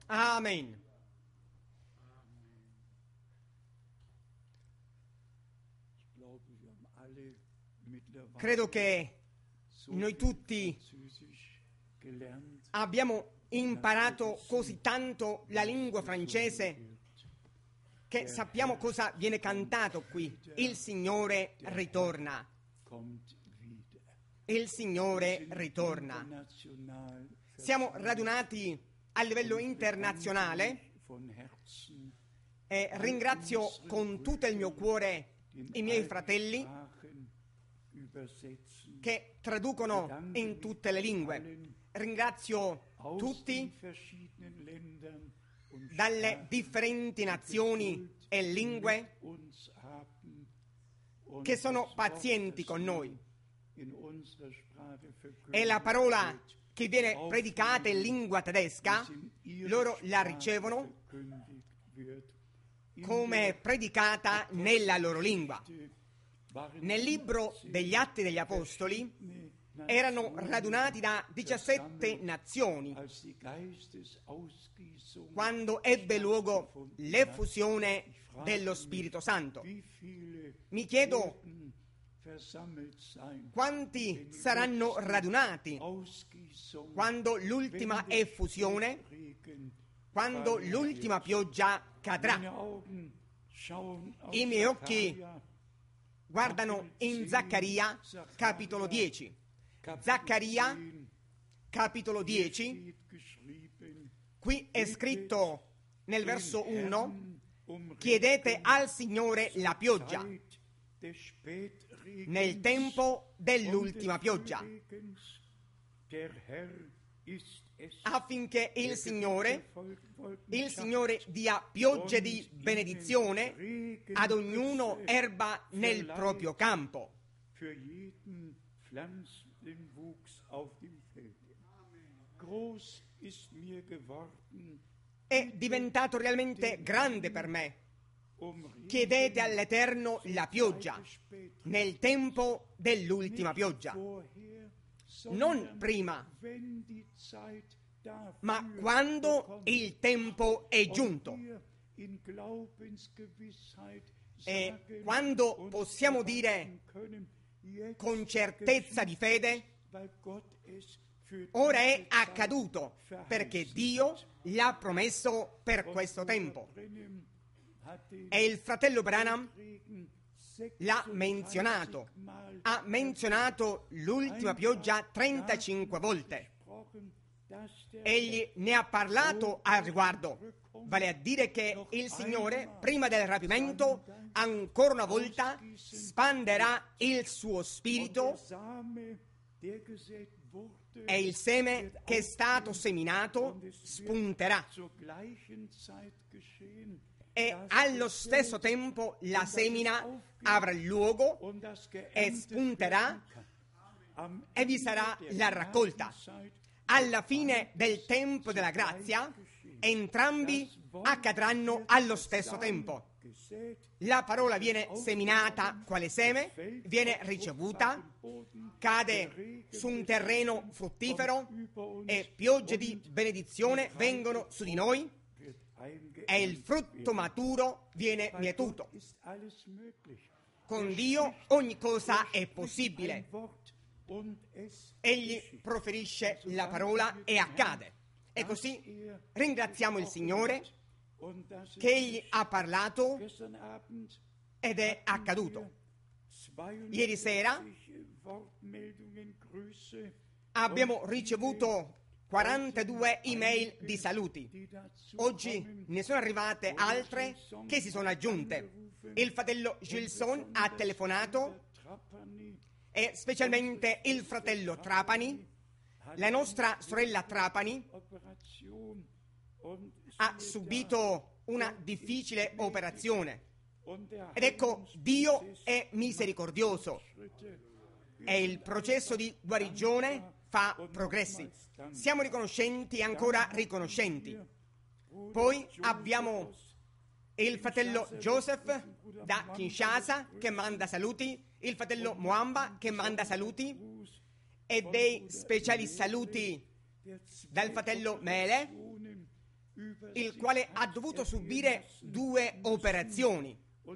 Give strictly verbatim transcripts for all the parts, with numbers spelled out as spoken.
Amen. Credo che noi tutti abbiamo imparato così tanto la lingua francese che sappiamo cosa viene cantato qui. Il Signore ritorna. Il Signore ritorna. Siamo radunati a livello internazionale e ringrazio con tutto il mio cuore i miei fratelli che traducono in tutte le lingue. Ringrazio tutti dalle differenti nazioni e lingue che sono pazienti con noi. E la parola che viene predicata in lingua tedesca, loro la ricevono come predicata nella loro lingua. Nel libro degli Atti degli Apostoli erano radunati da diciassette nazioni quando ebbe luogo l'effusione dello Spirito Santo. Mi chiedo quanti saranno radunati quando l'ultima effusione, quando l'ultima pioggia cadrà. I miei occhi guardano in Zaccaria capitolo dieci. Zaccaria capitolo dieci, qui è scritto nel verso uno: chiedete al Signore la pioggia nel tempo dell'ultima pioggia, affinché il Signore, il Signore dia piogge di benedizione ad ognuno erba nel proprio campo. È diventato realmente grande per me. Chiedete all'Eterno la pioggia nel tempo dell'ultima pioggia, non prima, ma quando il tempo è giunto. E quando possiamo dire con certezza di fede: ora è accaduto, perché Dio l'ha promesso per questo tempo. E il fratello Branham l'ha menzionato, ha menzionato l'ultima pioggia trentacinque volte. Egli ne ha parlato al riguardo, vale a dire che il Signore, prima del rapimento, ancora una volta spanderà il suo spirito e il seme che è stato seminato spunterà. E allo stesso tempo la semina avrà luogo e spunterà e vi sarà la raccolta. Alla fine del tempo della grazia, entrambi accadranno allo stesso tempo. La parola viene seminata quale seme, viene ricevuta, cade su un terreno fruttifero e piogge di benedizione vengono su di noi e il frutto maturo viene mietuto. Con Dio ogni cosa è possibile. Egli proferisce la parola e accade. E così ringraziamo il Signore che Egli ha parlato ed è accaduto. Ieri sera abbiamo ricevuto quarantadue email di saluti. Oggi ne sono arrivate altre che si sono aggiunte. Il fratello Gilson ha telefonato, e specialmente il fratello Trapani, la nostra sorella Trapani ha subito una difficile operazione. Ed ecco, Dio è misericordioso e il processo di guarigione fa progressi. Siamo riconoscenti e ancora riconoscenti. Poi abbiamo il fratello Joseph da Kinshasa che manda saluti, il fratello Moamba che manda saluti e dei speciali saluti dal fratello Mele il quale ha dovuto subire due operazioni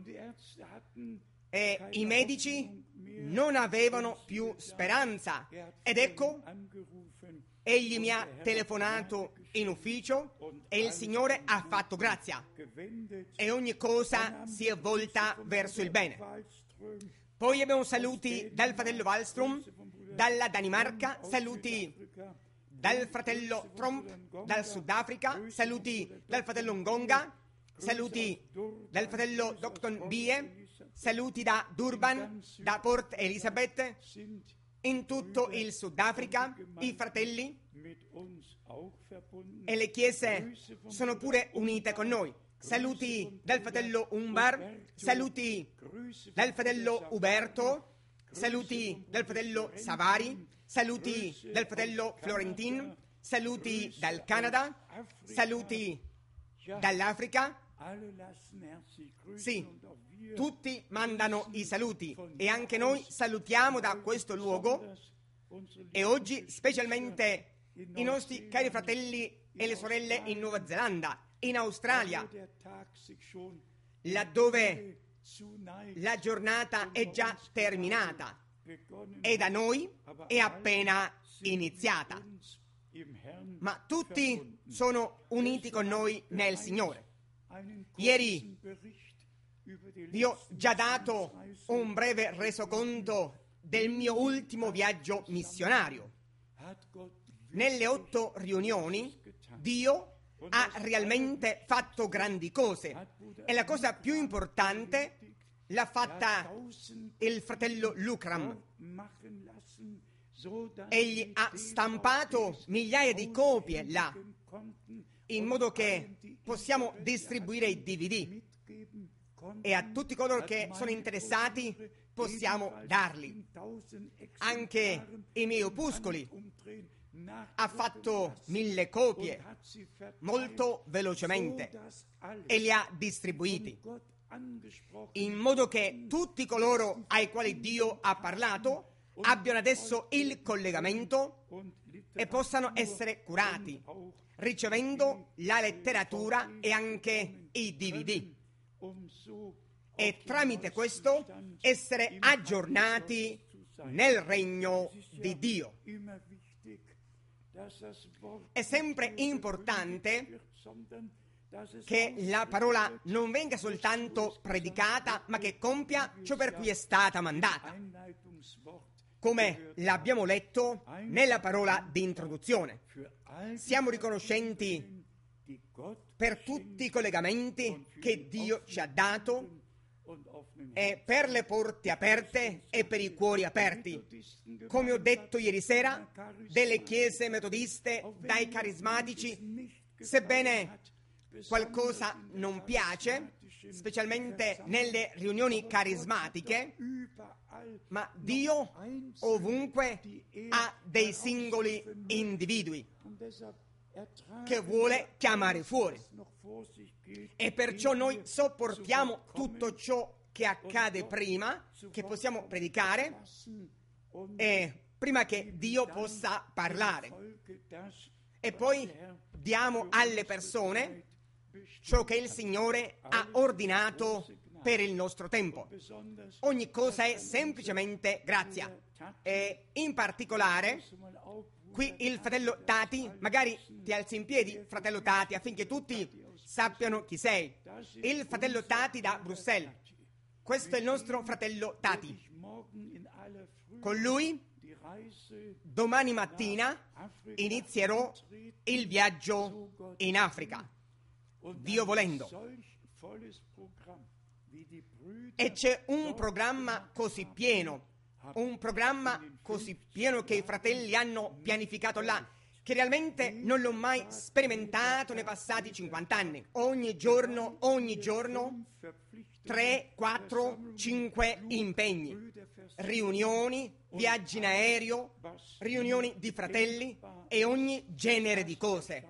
e i medici non avevano più speranza. Ed ecco, egli mi ha telefonato in ufficio e il Signore ha fatto grazia e ogni cosa si è volta verso il bene. Poi abbiamo saluti dal fratello Wallström, dalla Danimarca, saluti dal fratello Trump, dal Sudafrica, saluti dal fratello Ngonga, saluti dal fratello Doctor Bie, saluti da Durban, da Port Elizabeth, in tutto il Sudafrica, i fratelli e le chiese sono pure unite con noi. Saluti dal fratello Umbar, saluti dal fratello Uberto, saluti dal fratello Savari, saluti dal fratello Florentin, saluti dal Canada, saluti dall'Africa. Sì, tutti mandano i saluti e anche noi salutiamo da questo luogo e oggi specialmente i nostri cari fratelli e le sorelle in Nuova Zelanda, in Australia, laddove la giornata è già terminata e da noi è appena iniziata, ma tutti sono uniti con noi nel Signore. Ieri vi ho già dato un breve resoconto del mio ultimo viaggio missionario. Nelle otto riunioni Dio ha realmente fatto grandi cose e la cosa più importante l'ha fatta il fratello Lucram. Egli ha stampato migliaia di copie là, in modo che possiamo distribuire i D V D e a tutti coloro che sono interessati possiamo darli. Anche i miei opuscoli ha fatto mille copie molto velocemente e li ha distribuiti, in modo che tutti coloro ai quali Dio ha parlato abbiano adesso il collegamento e possano essere curati, ricevendo la letteratura e anche i D V D, e tramite questo essere aggiornati nel regno di Dio. È sempre importante che la parola non venga soltanto predicata, ma che compia ciò per cui è stata mandata, come l'abbiamo letto nella parola di introduzione. Siamo riconoscenti per tutti i collegamenti che Dio ci ha dato e per le porte aperte e per i cuori aperti. Come ho detto ieri sera, delle chiese metodiste, dai carismatici, sebbene qualcosa non piace, specialmente nelle riunioni carismatiche, ma Dio ovunque ha dei singoli individui che vuole chiamare fuori, e perciò noi sopportiamo tutto ciò che accade prima che possiamo predicare e prima che Dio possa parlare, e poi diamo alle persone ciò che il Signore ha ordinato per il nostro tempo. Ogni cosa è semplicemente grazia, e in particolare qui il fratello Tati, magari ti alzi in piedi, fratello Tati, affinché tutti sappiano chi sei. Il fratello Tati da Bruxelles. Questo è il nostro fratello Tati. Con lui domani mattina inizierò il viaggio in Africa, Dio volendo. E c'è un programma così pieno, un programma così pieno che i fratelli hanno pianificato là, che realmente non l'ho mai sperimentato nei passati cinquanta anni. Ogni giorno, ogni giorno, tre, quattro, cinque impegni, riunioni, viaggi in aereo, riunioni di fratelli e ogni genere di cose.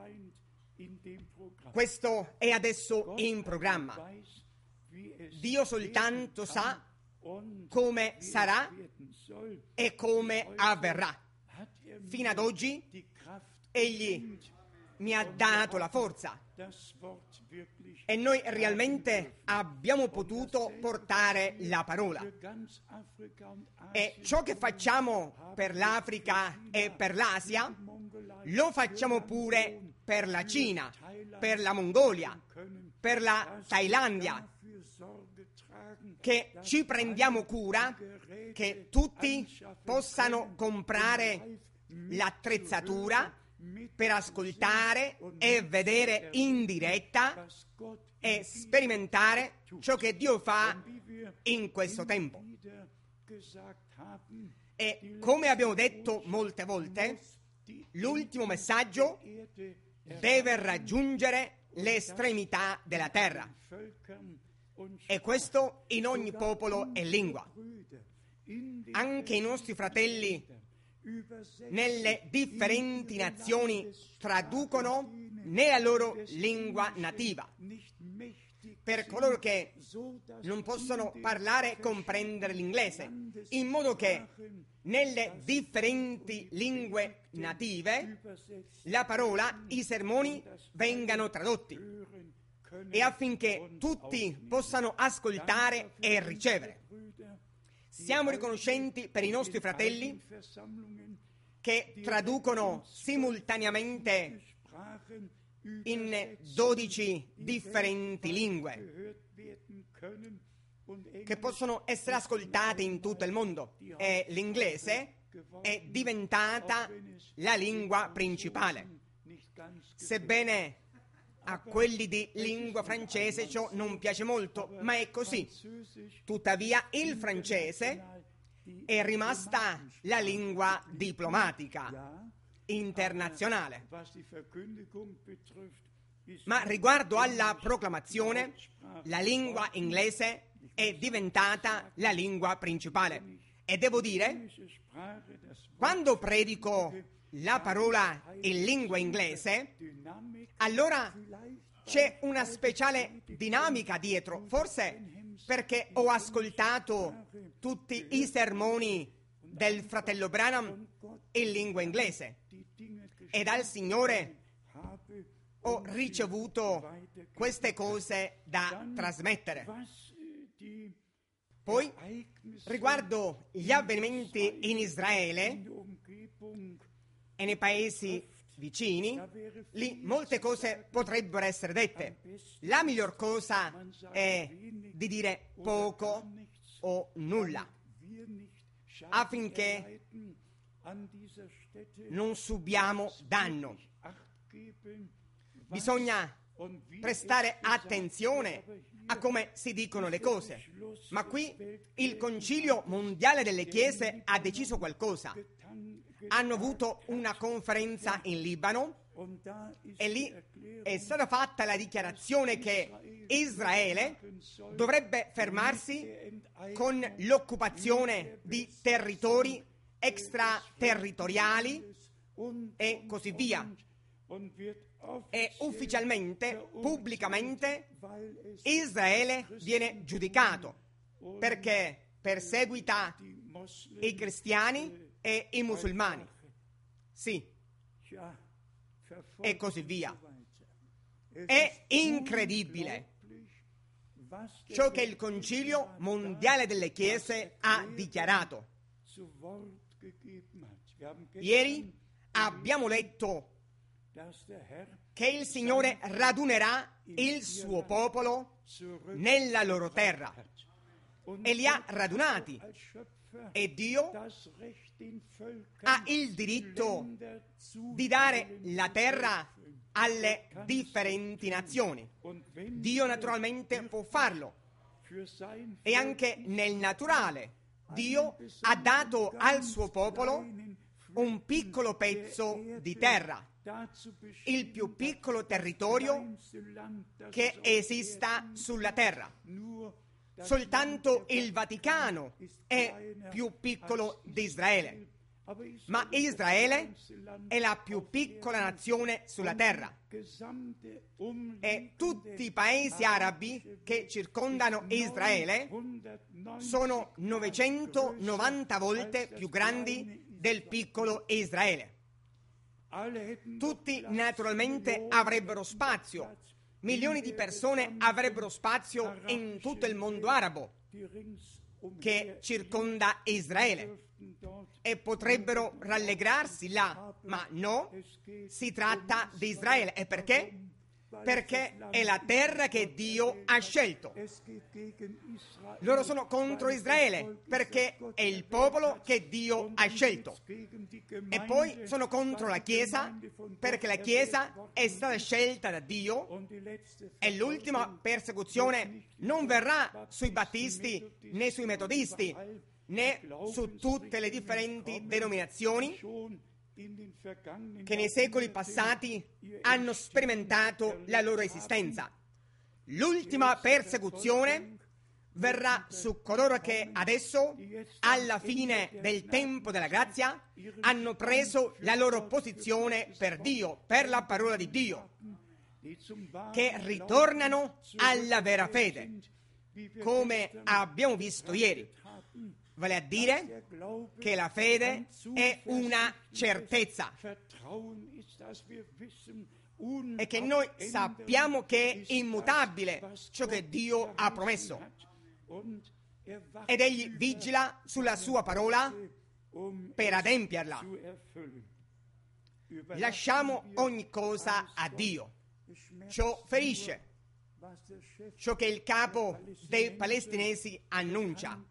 Questo è adesso in programma. Dio soltanto sa come sarà e come avverrà. Fino ad oggi egli mi ha dato la forza e noi realmente abbiamo potuto portare la parola. E ciò che facciamo per l'Africa e per l'Asia lo facciamo pure per la Cina, per la Mongolia, per la Thailandia, che ci prendiamo cura che tutti possano comprare l'attrezzatura per ascoltare e vedere in diretta e sperimentare ciò che Dio fa in questo tempo. E come abbiamo detto molte volte, l'ultimo messaggio deve raggiungere le estremità della terra, e questo in ogni popolo e lingua. Anche i nostri fratelli nelle differenti nazioni traducono nella loro lingua nativa. Per coloro che non possono parlare e comprendere l'inglese, in modo che nelle differenti lingue native la parola, i sermoni vengano tradotti, e affinché tutti possano ascoltare e ricevere. Siamo riconoscenti per i nostri fratelli che traducono simultaneamente in dodici differenti lingue che possono essere ascoltate in tutto il mondo, e l'inglese è diventata la lingua principale. Sebbene a quelli di lingua francese ciò non piace molto, ma è così. Tuttavia il francese è rimasta la lingua diplomatica internazionale. Ma riguardo alla proclamazione, la lingua inglese è diventata la lingua principale. E devo dire, quando predico la parola in lingua inglese, allora c'è una speciale dinamica dietro, forse perché ho ascoltato tutti i sermoni del fratello Branham in lingua inglese e dal Signore ho ricevuto queste cose da trasmettere. Poi, riguardo gli avvenimenti in Israele e nei paesi vicini, lì molte cose potrebbero essere dette. La miglior cosa è di dire poco o nulla, affinché non subiamo danno. Bisogna prestare attenzione a come si dicono le cose, ma qui il Concilio Mondiale delle Chiese ha deciso qualcosa. Hanno avuto una conferenza in Libano e lì è stata fatta la dichiarazione che Israele dovrebbe fermarsi con l'occupazione di territori extraterritoriali e così via. E ufficialmente, pubblicamente, Israele viene giudicato perché perseguita i cristiani e i musulmani. Sì, e così via. È incredibile ciò che il Concilio Mondiale delle Chiese ha dichiarato. Ieri abbiamo letto che il Signore radunerà il suo popolo nella loro terra e li ha radunati, e Dio ha il diritto di dare la terra alle differenti nazioni. Dio naturalmente può farlo, e anche nel naturale Dio ha dato al suo popolo un piccolo pezzo di terra, il più piccolo territorio che esista sulla terra. Soltanto il Vaticano è più piccolo di Israele, ma Israele è la più piccola nazione sulla terra, e tutti i paesi arabi che circondano Israele sono novecentonovanta volte più grandi del piccolo Israele. Tutti naturalmente avrebbero spazio. Milioni di persone avrebbero spazio in tutto il mondo arabo che circonda Israele e potrebbero rallegrarsi là, ma no, si tratta di Israele. E perché? Perché è la terra che Dio ha scelto. Loro sono contro Israele perché è il popolo che Dio ha scelto. E poi sono contro la Chiesa perché la Chiesa è stata scelta da Dio e l'ultima persecuzione non verrà sui battisti né sui metodisti né su tutte le differenti denominazioni che nei secoli passati hanno sperimentato la loro esistenza. L'ultima persecuzione verrà su coloro che adesso, alla fine del tempo della grazia, hanno preso la loro posizione per Dio, per la parola di Dio, che ritornano alla vera fede, come abbiamo visto ieri. Vale a dire che la fede è una certezza e che noi sappiamo che è immutabile ciò che Dio ha promesso ed Egli vigila sulla sua parola per adempierla. Lasciamo ogni cosa a Dio. Ciò ferisce ciò che il capo dei palestinesi annuncia.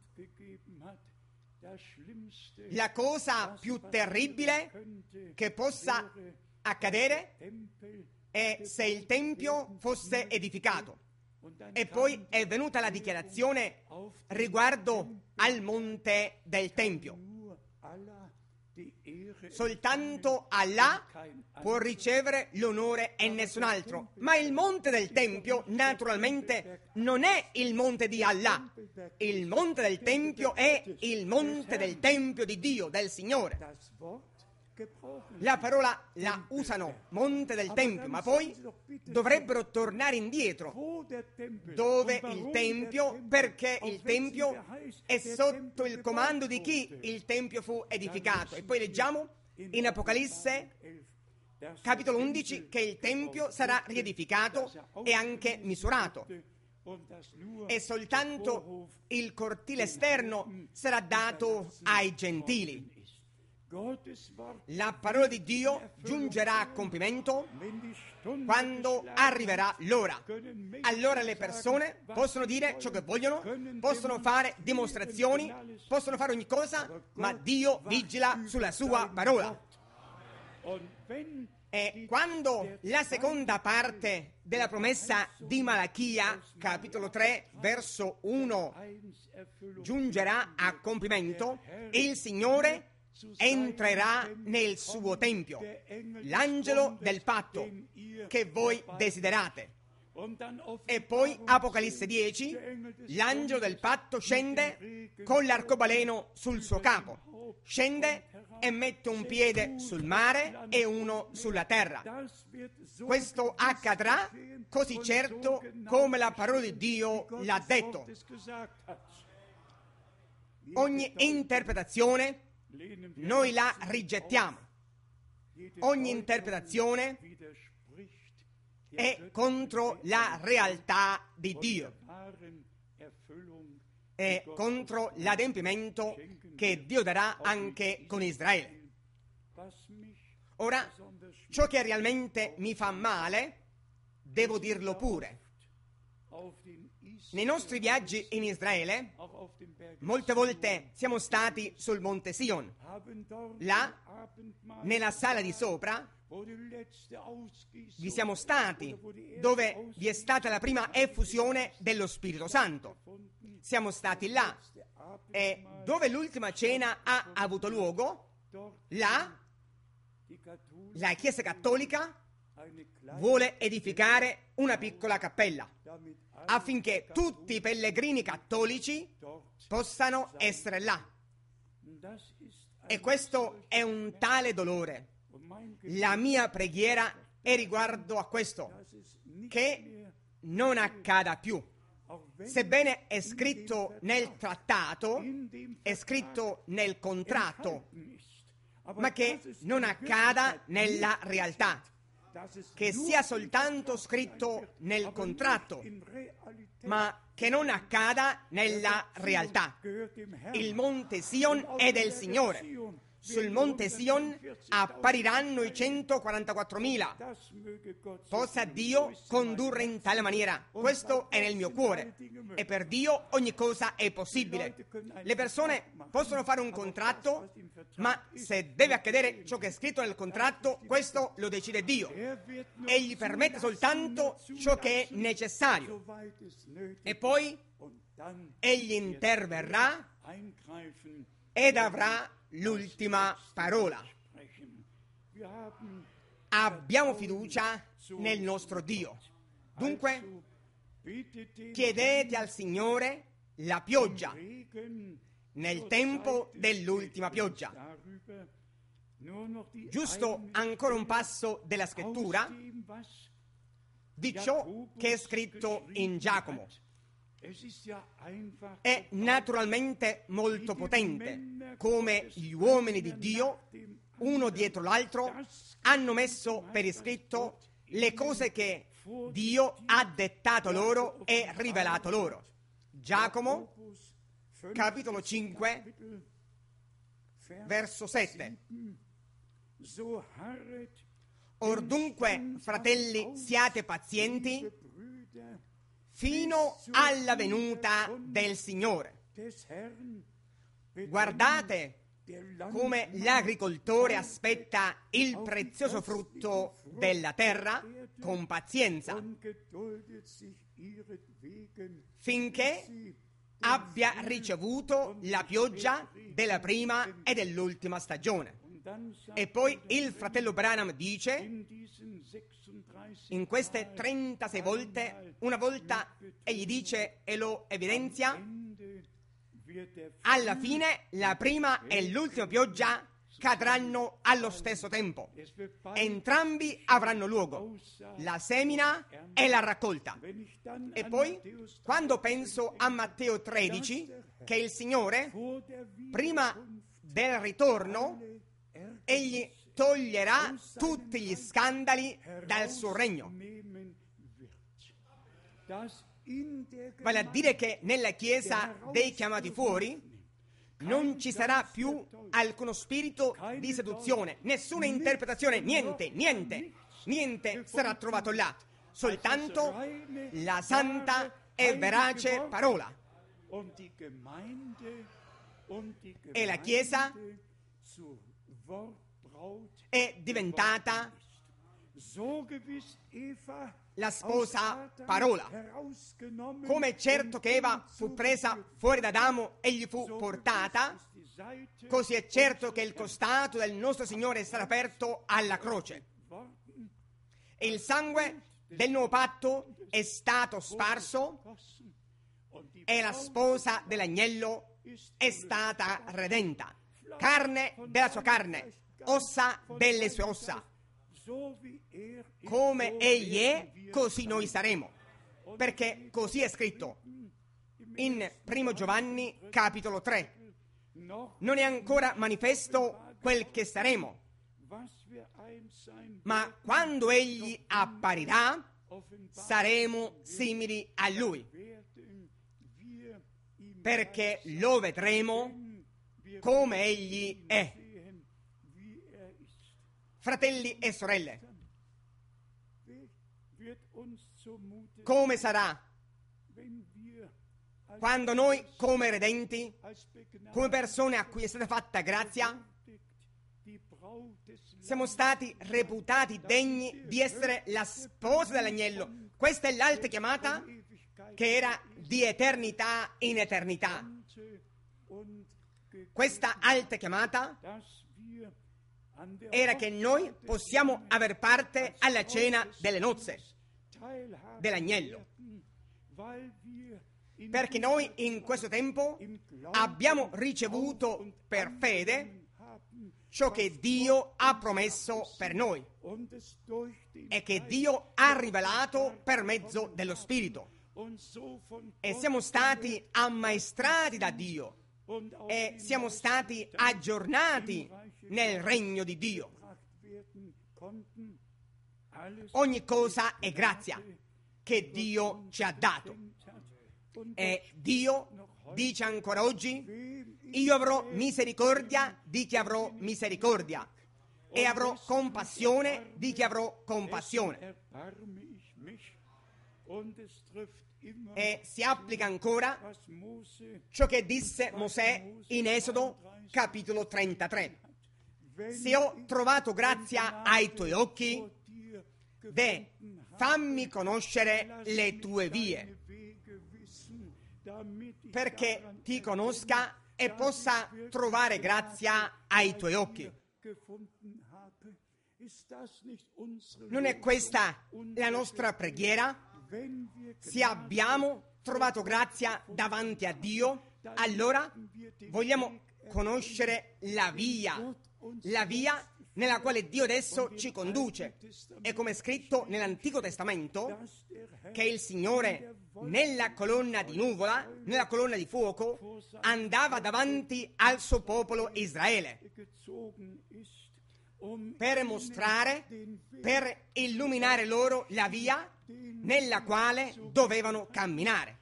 La cosa più terribile che possa accadere è se il Tempio fosse edificato. E poi è venuta la dichiarazione riguardo al monte del Tempio. Soltanto Allah può ricevere l'onore e nessun altro. Ma il monte del Tempio, naturalmente, non è il monte di Allah. Il monte del Tempio è il monte del Tempio di Dio, del Signore. La parola la usano, monte del Tempio, ma poi dovrebbero tornare indietro, dove il Tempio, perché il Tempio è sotto il comando di chi il Tempio fu edificato. E poi leggiamo in Apocalisse, capitolo undici, che il Tempio sarà riedificato e anche misurato. E soltanto il cortile esterno sarà dato ai gentili. La parola di Dio giungerà a compimento quando arriverà l'ora. Allora le persone possono dire ciò che vogliono, possono fare dimostrazioni, possono fare ogni cosa, ma Dio vigila sulla sua parola. E quando la seconda parte della promessa di Malachia, capitolo tre, verso uno, giungerà a compimento, il Signore entrerà nel suo tempio, l'angelo del patto che voi desiderate. E poi Apocalisse dieci, l'angelo del patto scende con l'arcobaleno sul suo capo, scende e mette un piede sul mare e uno sulla terra. Questo accadrà così certo come la parola di Dio l'ha detto. Ogni interpretazione noi la rigettiamo. Ogni interpretazione è contro la realtà di Dio, è contro l'adempimento che Dio darà anche con Israele. Ora, ciò che realmente mi fa male, devo dirlo pure. Nei nostri viaggi in Israele, molte volte siamo stati sul Monte Sion. Là, nella sala di sopra, vi siamo stati, dove vi è stata la prima effusione dello Spirito Santo. Siamo stati là. E dove l'ultima cena ha avuto luogo, là, la Chiesa Cattolica vuole edificare una piccola cappella affinché tutti i pellegrini cattolici possano essere là. E questo è un tale dolore. La mia preghiera è riguardo a questo, che non accada più. Sebbene è scritto nel trattato, è scritto nel contratto, ma che non accada nella realtà, che sia soltanto scritto nel contratto, ma che non accada nella realtà. Il monte Sion è del Signore. Sul monte Sion appariranno i centoquarantaquattromila. Possa Dio condurre in tale maniera. Questo è nel mio cuore. E per Dio ogni cosa è possibile. Le persone possono fare un contratto, ma se deve accadere ciò che è scritto nel contratto, questo lo decide Dio. Egli permette soltanto ciò che è necessario. E poi Egli interverrà ed avrà l'ultima parola. Abbiamo fiducia nel nostro Dio. Dunque, chiedete al Signore la pioggia nel tempo dell'ultima pioggia. Giusto ancora un passo della scrittura di ciò che è scritto in Giacomo. È naturalmente molto potente come gli uomini di Dio, uno dietro l'altro, hanno messo per iscritto le cose che Dio ha dettato loro e rivelato loro. Giacomo, capitolo cinque, verso sette. Or dunque, fratelli, siate pazienti fino alla venuta del Signore. Guardate come l'agricoltore aspetta il prezioso frutto della terra con pazienza, finché abbia ricevuto la pioggia della prima e dell'ultima stagione. E poi il fratello Branham dice, in queste trentasei volte, una volta egli dice e lo evidenzia, alla fine la prima e l'ultima pioggia cadranno allo stesso tempo. Entrambi avranno luogo, la semina e la raccolta. E poi, quando penso a Matteo tredici, che il Signore, prima del ritorno, egli toglierà tutti gli scandali dal suo regno. Vale a dire che nella Chiesa dei chiamati fuori non ci sarà più alcuno spirito di seduzione, nessuna interpretazione, niente, niente, niente sarà trovato là, soltanto la santa e verace parola. E la Chiesa è diventata la sposa parola. Come certo che Eva fu presa fuori da Adamo e gli fu portata, così è certo che il costato del nostro Signore sarà aperto alla croce. E il sangue del nuovo patto è stato sparso e la sposa dell'agnello è stata redenta. Carne della sua carne, ossa delle sue ossa. Come egli è, così noi saremo, perché così è scritto in primo Giovanni capitolo tre. Non è ancora manifesto quel che saremo, ma quando egli apparirà saremo simili a lui, perché lo vedremo come egli è. Fratelli e sorelle, come sarà quando noi, come redenti, come persone a cui è stata fatta grazia, siamo stati reputati degni di essere la sposa dell'agnello? Questa è l'alta chiamata che era di eternità in eternità. Questa alta chiamata era che noi possiamo aver parte alla cena delle nozze dell'agnello, perché noi in questo tempo abbiamo ricevuto per fede ciò che Dio ha promesso per noi e che Dio ha rivelato per mezzo dello Spirito, e siamo stati ammaestrati da Dio e siamo stati aggiornati nel regno di Dio. Ogni cosa è grazia che Dio ci ha dato. E Dio dice ancora oggi: io avrò misericordia di chi avrò misericordia e avrò compassione di chi avrò compassione. E si applica ancora ciò che disse Mosè in Esodo capitolo trentatré: se ho trovato grazia ai tuoi occhi, de, fammi conoscere le tue vie, perché ti conosca e possa trovare grazia ai tuoi occhi. Non è questa la nostra preghiera? Se abbiamo trovato grazia davanti a Dio, allora vogliamo conoscere la via, la via nella quale Dio adesso ci conduce. E come è scritto nell'Antico Testamento, che il Signore nella colonna di nuvola, nella colonna di fuoco, andava davanti al suo popolo Israele per mostrare, per illuminare loro la via nella quale dovevano camminare.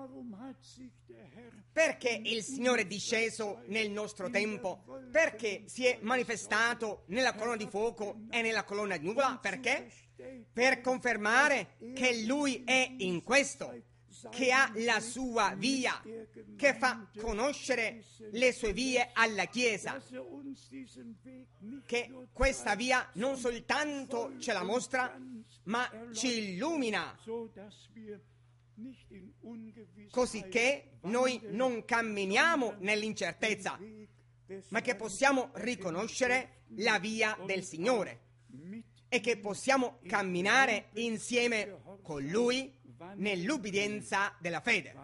Perché il Signore è disceso nel nostro tempo? Perché si è manifestato nella colonna di fuoco e nella colonna di nuvola? Perché? Per confermare che Lui è in questo, che ha la sua via, che fa conoscere le sue vie alla Chiesa, che questa via non soltanto ce la mostra, ma ci illumina, così che noi non camminiamo nell'incertezza, ma che possiamo riconoscere la via del Signore e che possiamo camminare insieme con Lui nell'ubbidienza della fede.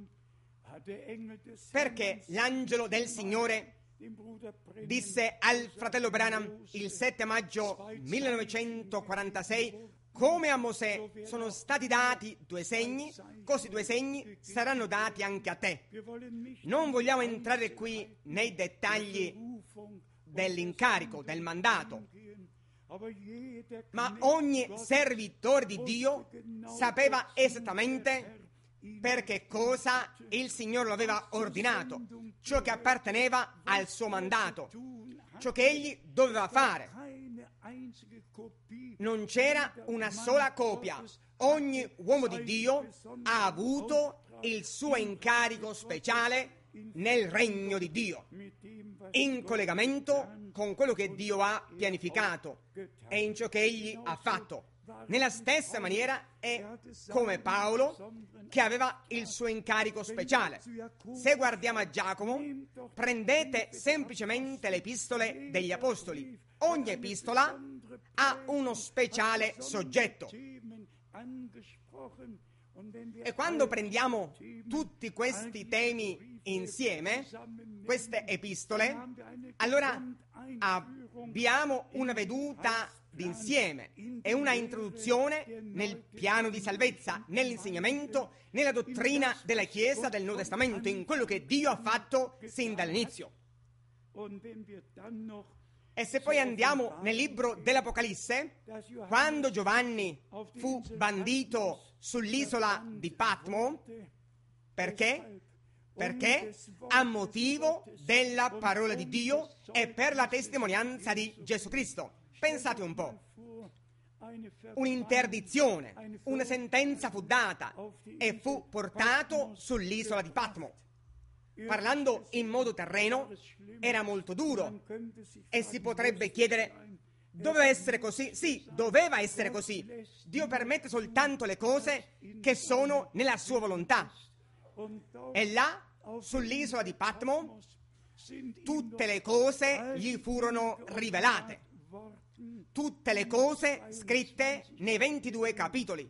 Perché l'angelo del Signore disse al fratello Branham il sette maggio millenovecentoquarantasei: come a Mosè sono stati dati due segni, così due segni saranno dati anche a te. Non vogliamo entrare qui nei dettagli dell'incarico, del mandato, ma ogni servitore di Dio sapeva esattamente per che cosa il Signore lo aveva ordinato, ciò che apparteneva al suo mandato, ciò che egli doveva fare. Non c'era una sola copia. Ogni uomo di Dio ha avuto il suo incarico speciale nel regno di Dio, in collegamento con quello che Dio ha pianificato e in ciò che egli ha fatto. Nella stessa maniera è come Paolo, che aveva il suo incarico speciale. Se guardiamo a Giacomo, prendete semplicemente le epistole degli apostoli. Ogni epistola ha uno speciale soggetto. E quando prendiamo tutti questi temi insieme, queste epistole, allora abbiamo una veduta d'insieme e una introduzione nel piano di salvezza, nell'insegnamento, nella dottrina della Chiesa del Nuovo Testamento, in quello che Dio ha fatto sin dall'inizio. E se poi andiamo nel libro dell'Apocalisse, quando Giovanni fu bandito sull'isola di Patmo, perché? Perché a motivo della parola di Dio e per la testimonianza di Gesù Cristo. Pensate un po', un'interdizione, una sentenza fu data e fu portato sull'isola di Patmo. Parlando in modo terreno, era molto duro e si potrebbe chiedere: doveva essere così? Sì, doveva essere così. Dio permette soltanto le cose che sono nella sua volontà. E là, sull'isola di Patmo, tutte le cose gli furono rivelate. Tutte le cose scritte nei ventidue capitoli.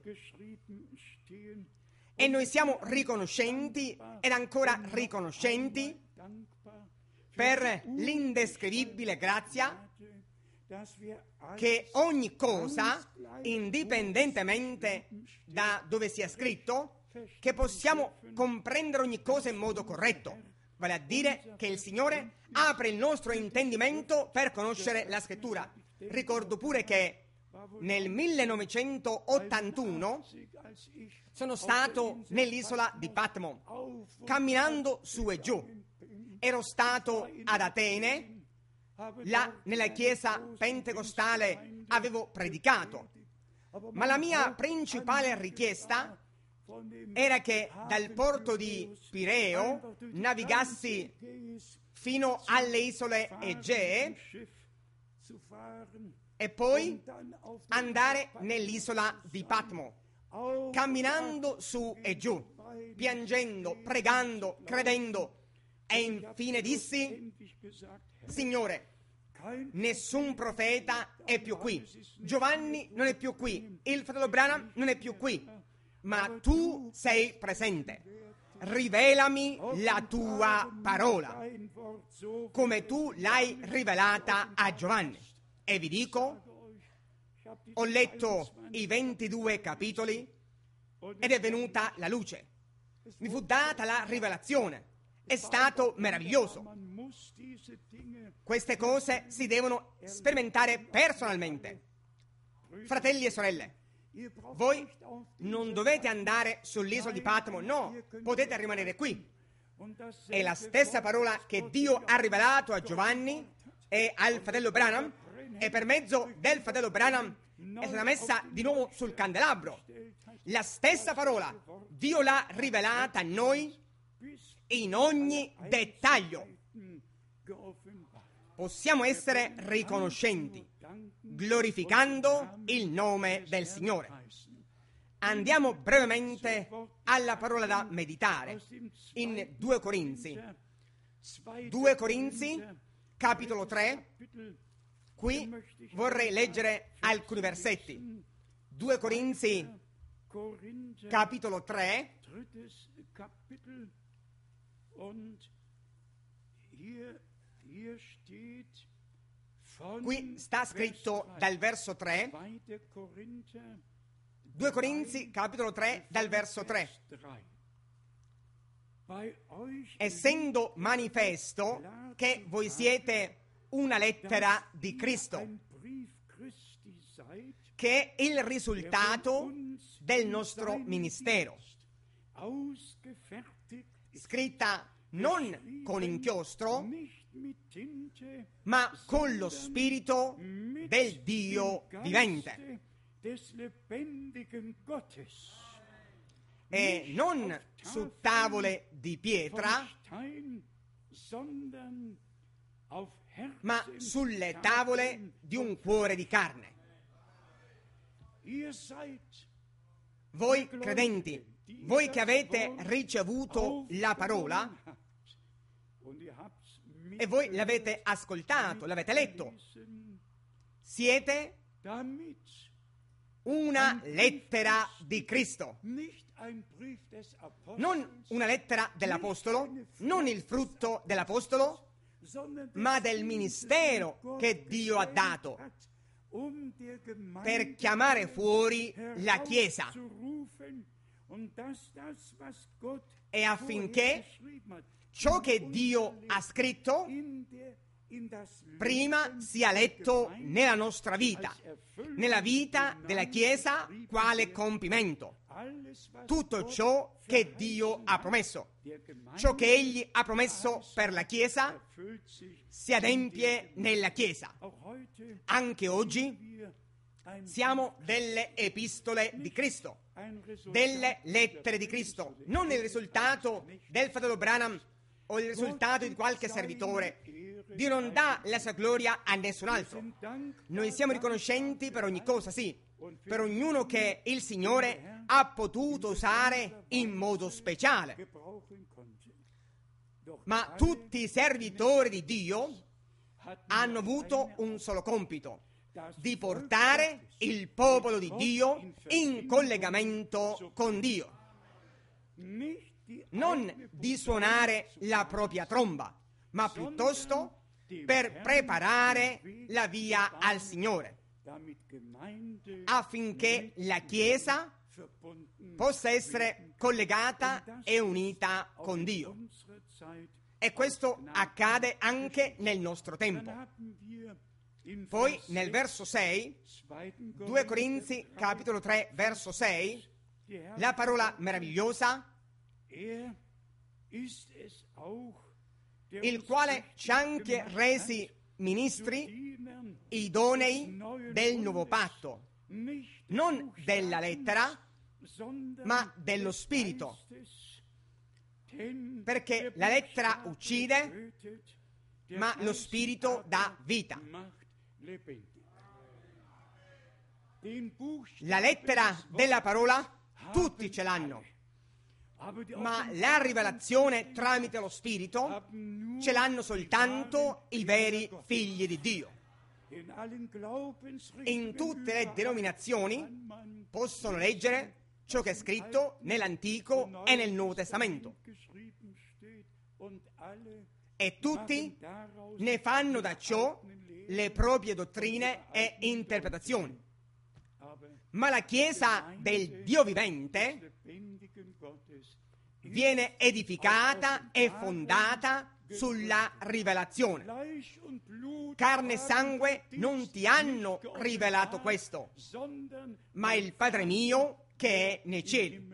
E noi siamo riconoscenti ed ancora riconoscenti per l'indescrivibile grazia che ogni cosa, indipendentemente da dove sia scritto, che possiamo comprendere ogni cosa in modo corretto. vale a dire che il Signore apre il nostro intendimento per conoscere la Scrittura. Ricordo pure che nel millenovecentottantuno sono stato nell'isola di Patmo, camminando su e giù. Ero stato ad Atene, là nella chiesa pentecostale avevo predicato, ma la mia principale richiesta era che dal porto di Pireo navigassi fino alle isole Egee e poi andare nell'isola di Patmo, camminando su e giù, piangendo, pregando, credendo, e infine dissi: Signore, nessun profeta è più qui, Giovanni non è più qui, il fratello Branham non è più qui, ma tu sei presente. Rivelami la tua parola, come tu l'hai rivelata a Giovanni. E vi dico, ho letto i ventidue capitoli ed è venuta la luce. Mi fu data la rivelazione. È stato meraviglioso. Queste cose si devono sperimentare personalmente. Fratelli e sorelle, voi non dovete andare sull'isola di Patmo, no, potete rimanere qui. E la stessa parola che Dio ha rivelato a Giovanni e al fratello Branham, e per mezzo del fratello Branham è stata messa di nuovo sul candelabro. La stessa parola Dio l'ha rivelata a noi in ogni dettaglio. Possiamo essere riconoscenti, glorificando il nome del Signore. Andiamo brevemente alla parola da meditare in due Corinzi. due Corinzi, capitolo tre. Qui vorrei leggere alcuni versetti. due Corinzi, capitolo tre. Qui sta scritto dal verso tre. due Corinzi, capitolo tre, dal verso tre. Essendo manifesto che voi siete una lettera di Cristo, che è il risultato del nostro ministero, scritta non con inchiostro, ma con lo Spirito del Dio vivente, e non su tavole di pietra, ma sulle tavole di un cuore di carne. Voi credenti, voi che avete ricevuto la parola e voi l'avete ascoltato, l'avete letto, siete una lettera di Cristo, non una lettera dell'Apostolo, non il frutto dell'Apostolo, ma del ministero che Dio ha dato per chiamare fuori la Chiesa e affinché ciò che Dio ha scritto prima sia letto nella nostra vita, nella vita della Chiesa quale compimento. Tutto ciò che Dio ha promesso, ciò che Egli ha promesso per la Chiesa, si adempie nella Chiesa. Anche oggi siamo delle epistole di Cristo, delle lettere di Cristo, non il risultato del fratello Branham o il risultato di qualche servitore. Dio non dà la sua gloria a nessun altro. Noi siamo riconoscenti per ogni cosa, sì, per ognuno che il Signore ha potuto usare in modo speciale. Ma tutti i servitori di Dio hanno avuto un solo compito: di portare il popolo di Dio in collegamento con Dio, non di suonare la propria tromba, ma piuttosto per preparare la via al Signore, affinché la Chiesa possa essere collegata e unita con Dio. E questo accade anche nel nostro tempo. Poi nel verso sei, due Corinzi capitolo tre verso sei, la parola meravigliosa, il quale ci ha anche resi ministri idonei del nuovo patto, non della lettera, ma dello spirito, perché la lettera uccide, ma lo spirito dà vita. La lettera della parola tutti ce l'hanno, ma la rivelazione tramite lo spirito ce l'hanno soltanto i veri figli di Dio. In tutte le denominazioni possono leggere ciò che è scritto nell'Antico e nel Nuovo Testamento, e tutti ne fanno da ciò le proprie dottrine e interpretazioni. Ma la Chiesa del Dio vivente viene edificata e fondata sulla rivelazione. Carne e sangue non ti hanno rivelato questo, ma il Padre mio che è nei cieli.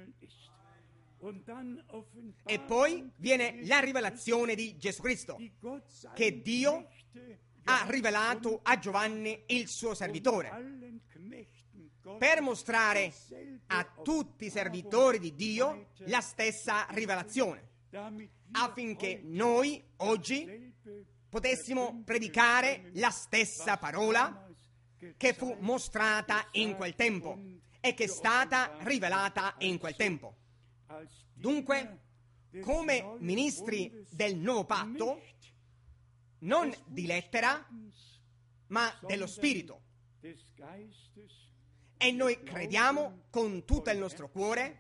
E poi viene la rivelazione di Gesù Cristo, che Dio ha rivelato a Giovanni, il suo servitore, per mostrare a tutti i servitori di Dio la stessa rivelazione, affinché noi oggi potessimo predicare la stessa parola che fu mostrata in quel tempo e che è stata rivelata in quel tempo. Dunque, come ministri del nuovo patto, non di lettera, ma dello spirito. E noi crediamo con tutto il nostro cuore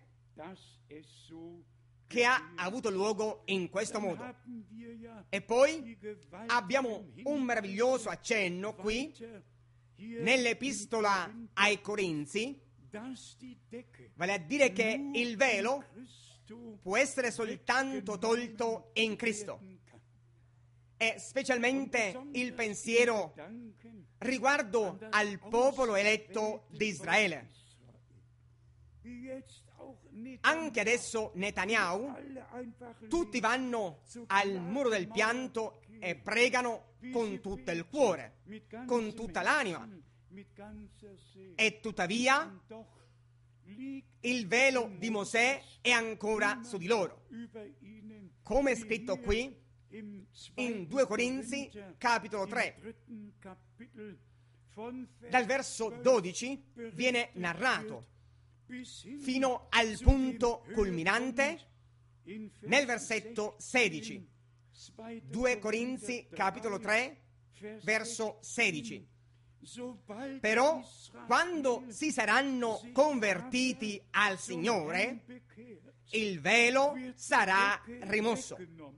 che ha avuto luogo in questo modo. E poi abbiamo un meraviglioso accenno qui nell'epistola ai Corinzi, vale a dire che il velo può essere soltanto tolto in Cristo. E specialmente il pensiero riguardo al popolo eletto di Israele. Anche adesso Netanyahu, tutti vanno al muro del pianto e pregano con tutto il cuore, con tutta l'anima. E tuttavia il velo di Mosè è ancora su di loro. Come è scritto qui in due Corinzi capitolo tre, dal verso dodici viene narrato fino al punto culminante nel versetto sedici. due Corinzi capitolo tre verso sedici. Però quando si saranno convertiti al Signore, il velo sarà rimosso.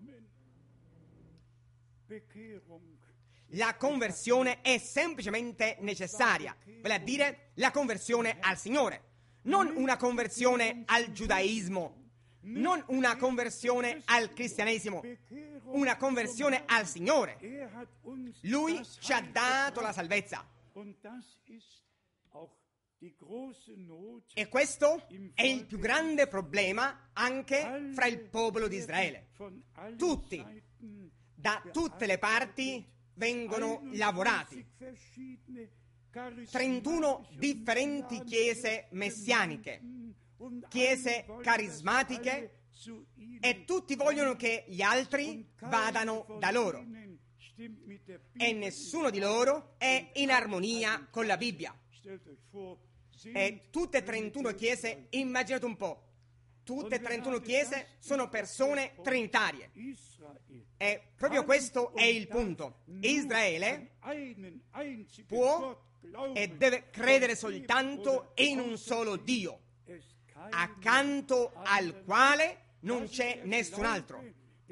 La conversione è semplicemente necessaria, vale a dire la conversione al Signore, non una conversione al giudaismo, non una conversione al cristianesimo, una conversione al Signore. Lui ci ha dato la salvezza. E questo è il più grande problema anche fra il popolo di Israele. Tutti, da tutte le parti, vengono lavorati. trentuno differenti chiese messianiche, chiese carismatiche, e tutti vogliono che gli altri vadano da loro. E nessuno di loro è in armonia con la Bibbia. E tutte e trentuno chiese, immaginate un po', tutte e trentuno chiese sono persone trinitarie. E proprio questo è il punto. Israele può e deve credere soltanto in un solo Dio, accanto al quale non c'è nessun altro.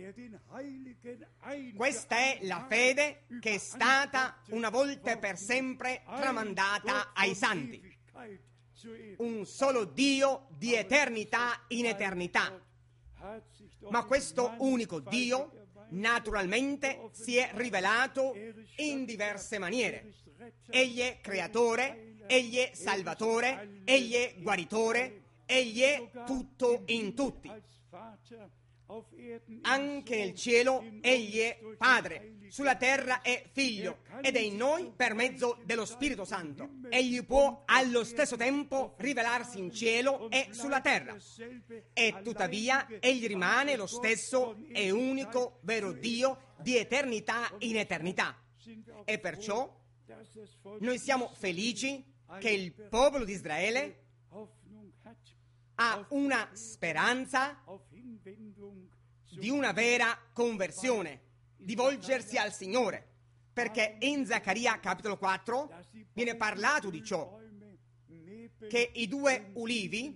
Questa è la fede che è stata una volta e per sempre tramandata ai santi. Un solo Dio di eternità in eternità. Ma questo unico Dio naturalmente si è rivelato in diverse maniere. Egli è creatore, egli è salvatore, egli è guaritore, egli è tutto in tutti. Anche nel cielo egli è Padre, sulla terra è Figlio ed è in noi per mezzo dello Spirito Santo. Egli può allo stesso tempo rivelarsi in cielo e sulla terra. E tuttavia egli rimane lo stesso e unico vero Dio di eternità in eternità. E perciò noi siamo felici che il popolo di Israele ha una speranza di una vera conversione, di volgersi al Signore, perché in Zaccaria capitolo quattro viene parlato di ciò, che i due ulivi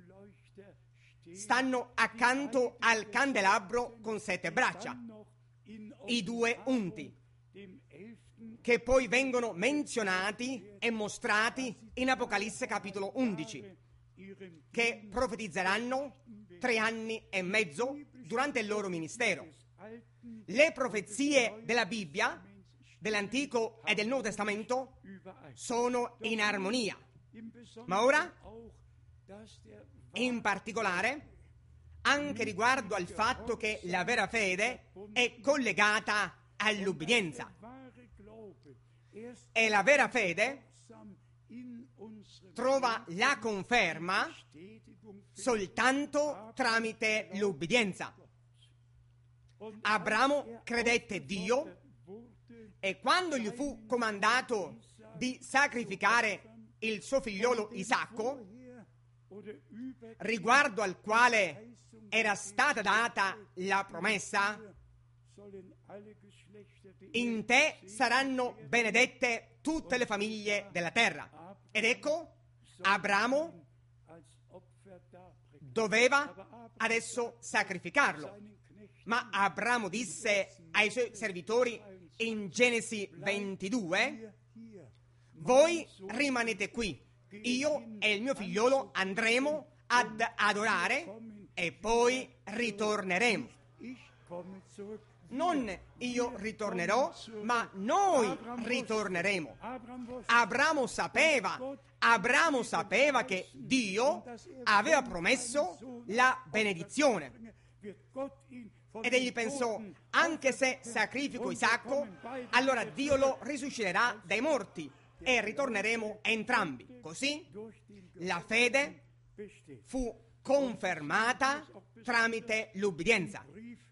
stanno accanto al candelabro con sette braccia, i due unti, che poi vengono menzionati e mostrati in Apocalisse capitolo undici, che profetizzeranno tre anni e mezzo durante il loro ministero. Le profezie della Bibbia, dell'Antico e del Nuovo Testamento, sono in armonia. Ma ora, in particolare, anche riguardo al fatto che la vera fede è collegata all'ubbidienza. E la vera fede trova la conferma soltanto tramite l'ubbidienza. Abramo credette Dio e quando gli fu comandato di sacrificare il suo figliolo Isacco, riguardo al quale era stata data la promessa: in te saranno benedette tutte le famiglie della terra. Ed ecco, Abramo doveva adesso sacrificarlo. Ma Abramo disse ai suoi servitori in Genesi ventidue: voi rimanete qui, io e il mio figliolo andremo ad adorare e poi ritorneremo. Non io ritornerò, ma noi ritorneremo. Abramo sapeva, Abramo sapeva che Dio aveva promesso la benedizione. Ed egli pensò: anche se sacrifico Isacco, allora Dio lo risusciterà dai morti e ritorneremo entrambi. Così la fede fu confermata tramite l'ubbidienza.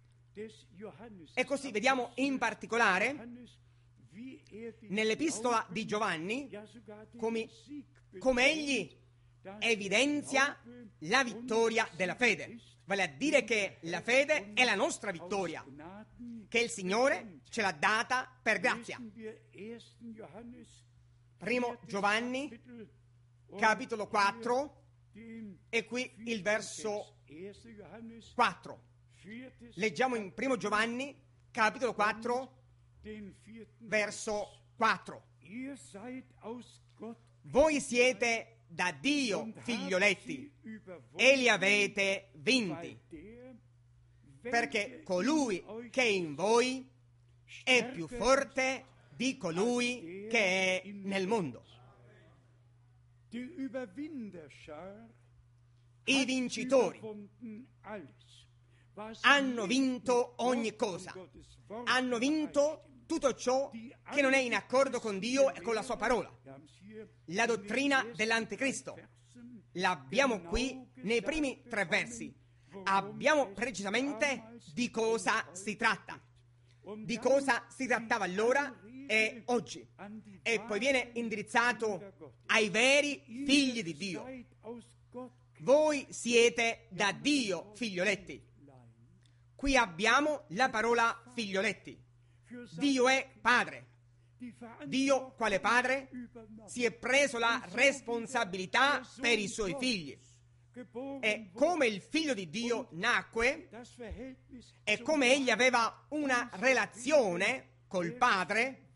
E così vediamo in particolare nell'epistola di Giovanni come, come egli evidenzia la vittoria della fede. Vale a dire che la fede è la nostra vittoria, che il Signore ce l'ha data per grazia. Primo Giovanni, capitolo quattro, e qui il verso quattro. Leggiamo in Primo Giovanni, capitolo quattro, verso quattro. Voi siete da Dio figlioletti e li avete vinti, perché colui che è in voi è più forte di colui che è nel mondo. I vincitori hanno vinto ogni cosa, hanno vinto tutto ciò che non è in accordo con Dio e con la sua parola. La dottrina dell'anticristo l'abbiamo qui nei primi tre versi. Abbiamo precisamente di cosa si tratta, di cosa si trattava allora e oggi, e poi viene indirizzato ai veri figli di Dio. Voi siete da Dio figlioletti. Qui abbiamo la parola figlioletti. Dio è Padre. Dio, quale Padre, si è preso la responsabilità per i suoi figli. E come il Figlio di Dio nacque, e come egli aveva una relazione col Padre,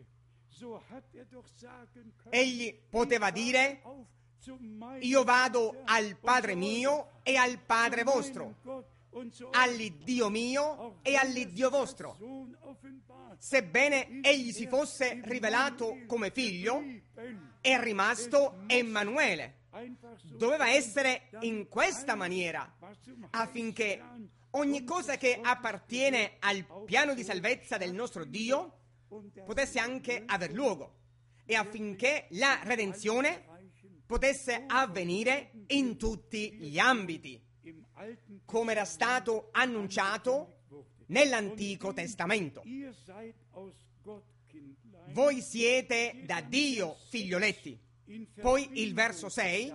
egli poteva dire: io vado al Padre mio e al Padre vostro. all'Iddio mio e all'Iddio vostro. Sebbene egli si fosse rivelato come figlio, è rimasto Emanuele. Doveva essere in questa maniera, affinché ogni cosa che appartiene al piano di salvezza del nostro Dio potesse anche aver luogo, e affinché la redenzione potesse avvenire in tutti gli ambiti, come era stato annunciato nell'Antico Testamento. Voi siete da Dio figlioletti. Poi il verso sei,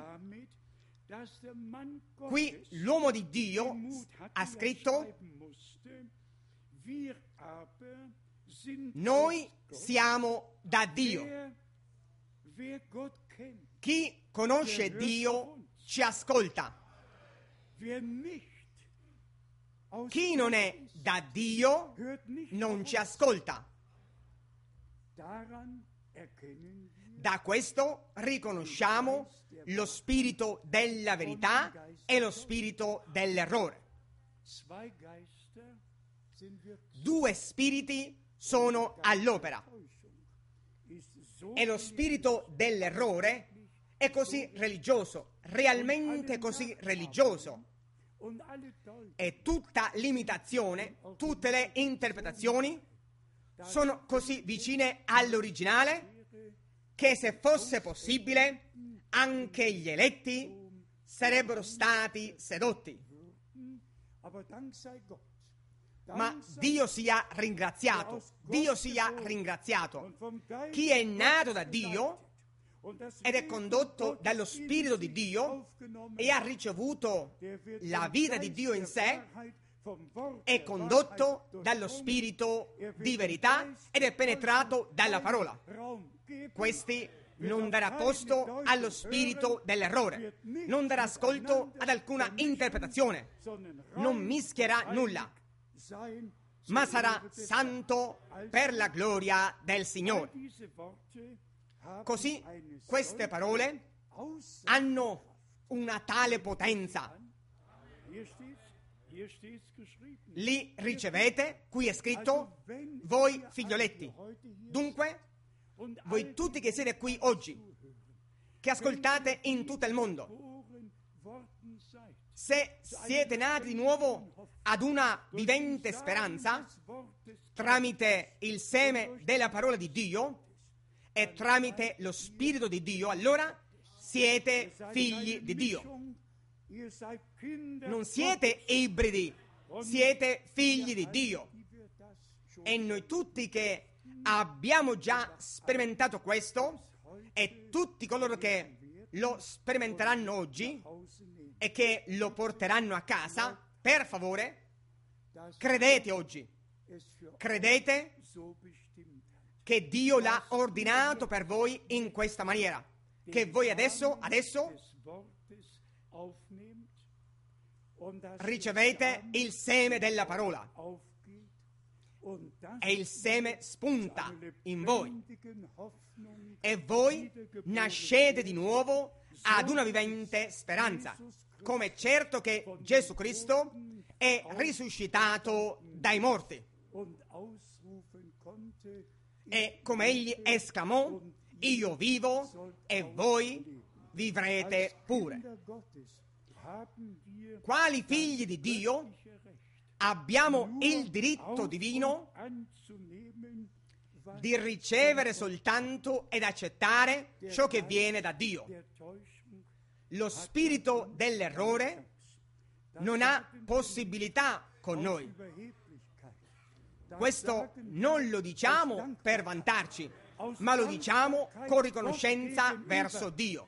qui l'uomo di Dio ha scritto: noi siamo da Dio. Chi conosce Dio ci ascolta. Chi non è da Dio non ci ascolta. Da questo riconosciamo lo spirito della verità e lo spirito dell'errore. Due spiriti sono all'opera, e lo spirito dell'errore è così religioso, realmente così religioso, e tutta l'imitazione, tutte le interpretazioni sono così vicine all'originale che, se fosse possibile, anche gli eletti sarebbero stati sedotti. Ma Dio sia ringraziato, Dio sia ringraziato. Chi è nato da Dio ed è condotto dallo Spirito di Dio e ha ricevuto la vita di Dio in sé, è condotto dallo Spirito di verità ed è penetrato dalla parola. Questi non darà posto allo spirito dell'errore, non darà ascolto ad alcuna interpretazione, non mischierà nulla, ma sarà santo per la gloria del Signore. Così queste parole hanno una tale potenza. Li ricevete, qui è scritto, voi figlioletti. Dunque, voi tutti che siete qui oggi, che ascoltate in tutto il mondo, se siete nati di nuovo ad una vivente speranza tramite il seme della parola di Dio e tramite lo Spirito di Dio, allora siete figli di Dio. Non siete ibridi, siete figli di Dio. E noi tutti che abbiamo già sperimentato questo, e tutti coloro che lo sperimenteranno oggi e che lo porteranno a casa, per favore, credete oggi, credete che Dio l'ha ordinato per voi in questa maniera, che voi adesso, adesso ricevete il seme della parola e il seme spunta in voi e voi nascete di nuovo ad una vivente speranza, come certo che Gesù Cristo è risuscitato dai morti, e come egli esclamò: io vivo e voi vivrete pure. Quali figli di Dio abbiamo il diritto divino di ricevere soltanto ed accettare ciò che viene da Dio. Lo spirito dell'errore non ha possibilità con noi. Questo non lo diciamo per vantarci, ma lo diciamo con riconoscenza verso Dio,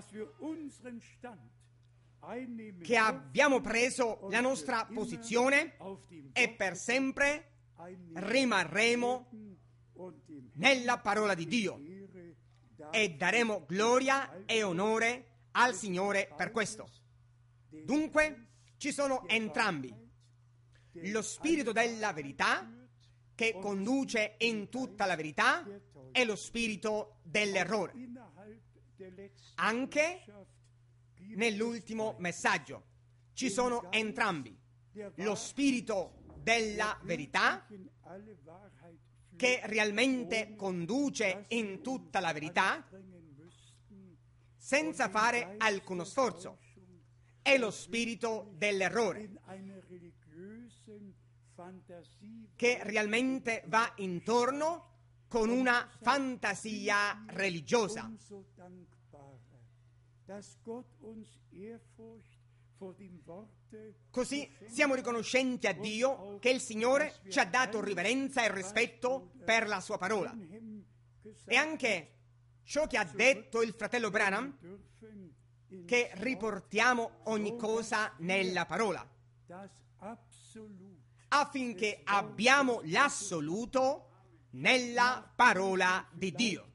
che abbiamo preso la nostra posizione e per sempre rimarremo nella parola di Dio e daremo gloria e onore al Signore per questo. Dunque ci sono entrambi: lo spirito della verità che conduce in tutta la verità e lo spirito dell'errore. Anche nell'ultimo messaggio ci sono entrambi. lo spirito della verità, che realmente conduce in tutta la verità, senza fare alcuno sforzo. È lo spirito dell'errore, che realmente va intorno con una fantasia religiosa. Così siamo riconoscenti a Dio che il Signore ci ha dato riverenza e rispetto per la sua parola. E anche ciò che ha detto il fratello Branham, che riportiamo ogni cosa nella parola, affinché abbiamo l'assoluto nella parola di Dio.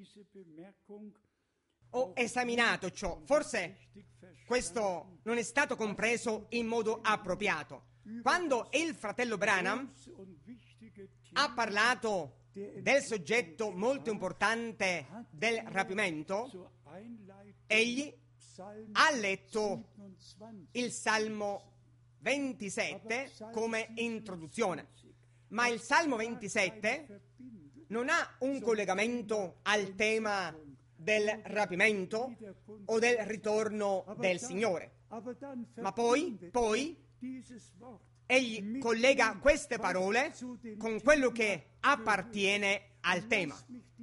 Ho esaminato ciò, forse questo non è stato compreso in modo appropriato. Quando il fratello Branham ha parlato del soggetto molto importante del rapimento, egli ha letto il Salmo ventisette come introduzione, ma il Salmo ventisette non ha un collegamento al tema del rapimento o del ritorno del Signore. Ma poi, poi, egli collega queste parole con quello che appartiene al tema.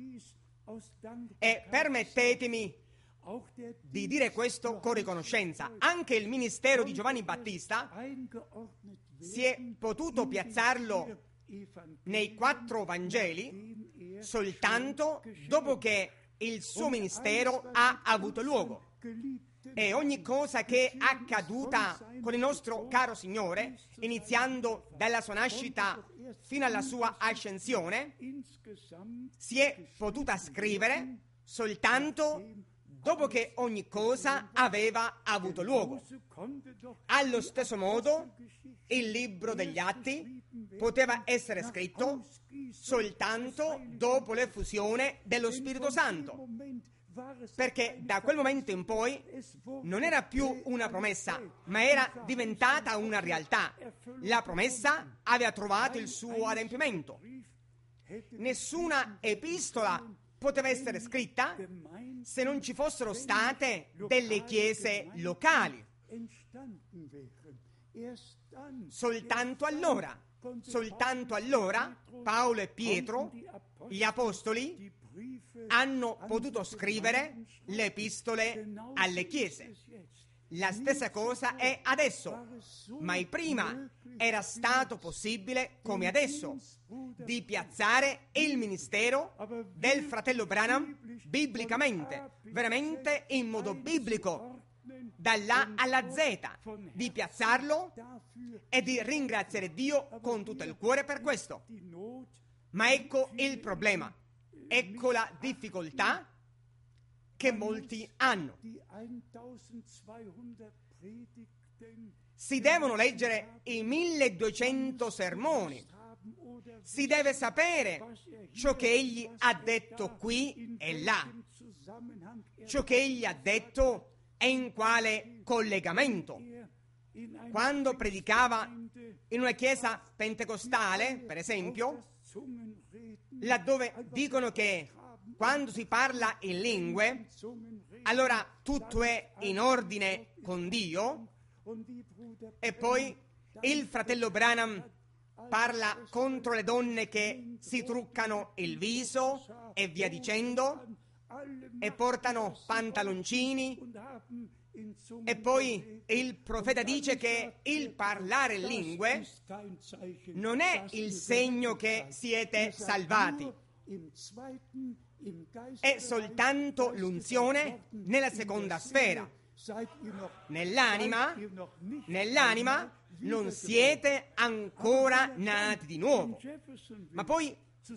E permettetemi di dire questo con riconoscenza. Anche il ministero di Giovanni Battista si è potuto piazzarlo nei quattro Vangeli soltanto dopo che il suo ministero ha avuto luogo. E ogni cosa che è accaduta con il nostro caro Signore, iniziando dalla sua nascita fino alla sua ascensione, si è potuta scrivere soltanto dopo che ogni cosa aveva avuto luogo. Allo stesso modo, il libro degli Atti poteva essere scritto soltanto dopo l'effusione dello Spirito Santo, perché da quel momento in poi non era più una promessa, ma era diventata una realtà. La promessa aveva trovato il suo adempimento. Nessuna epistola poteva essere scritta se non ci fossero state delle chiese locali. Soltanto allora, soltanto allora Paolo e Pietro, gli apostoli, hanno potuto scrivere le epistole alle chiese. La stessa cosa è adesso, mai prima era stato possibile, come adesso, di piazzare il ministero del fratello Branham biblicamente, veramente in modo biblico, dall'A alla Z, di piazzarlo e di ringraziare Dio con tutto il cuore per questo. Ma ecco il problema, ecco la difficoltà che molti hanno. Si devono leggere i milleduecento sermoni, si deve sapere ciò che egli ha detto qui e là, ciò che egli ha detto e in quale collegamento. Quando predicava in una chiesa pentecostale, per esempio, laddove dicono che quando si parla in lingue, allora tutto è in ordine con Dio, e poi il fratello Branham parla contro le donne che si truccano il viso e via dicendo, e portano pantaloncini, e poi il profeta dice che il parlare in lingue non è il segno che siete salvati, è soltanto l'unzione nella seconda sfera. Nell'anima, nell'anima non siete ancora nati di nuovo. Ma poi,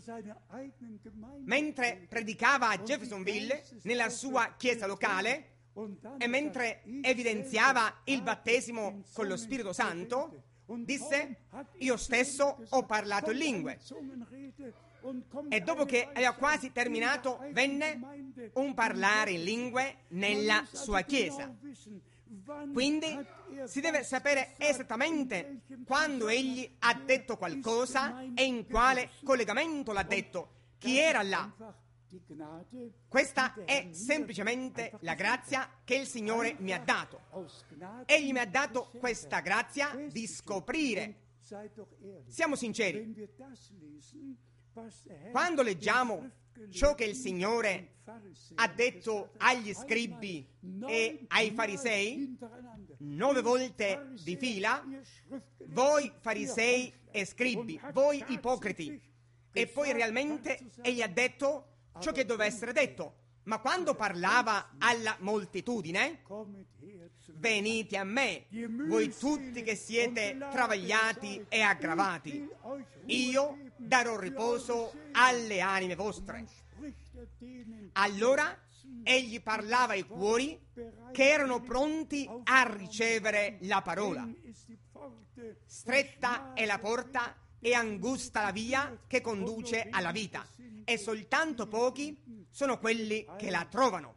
mentre predicava a Jeffersonville, nella sua chiesa locale, e mentre evidenziava il battesimo con lo Spirito Santo, disse: io stesso ho parlato in lingue. E dopo che aveva quasi terminato, venne un parlare in lingue nella sua chiesa. Quindi si deve sapere esattamente quando egli ha detto qualcosa e in quale collegamento l'ha detto, chi era là. Questa è semplicemente la grazia che il Signore mi ha dato. Egli mi ha dato questa grazia di scoprire. Siamo sinceri. Quando leggiamo ciò che il Signore ha detto agli scribi e ai farisei, nove volte di fila, voi farisei e scribi, voi ipocriti, e poi realmente egli ha detto ciò che doveva essere detto. Ma quando parlava alla moltitudine, venite a me, voi tutti che siete travagliati e aggravati, io darò riposo alle anime vostre. Allora egli parlava ai cuori che erano pronti a ricevere la parola. Stretta è la porta e angusta la via che conduce alla vita, e soltanto pochi sono quelli che la trovano.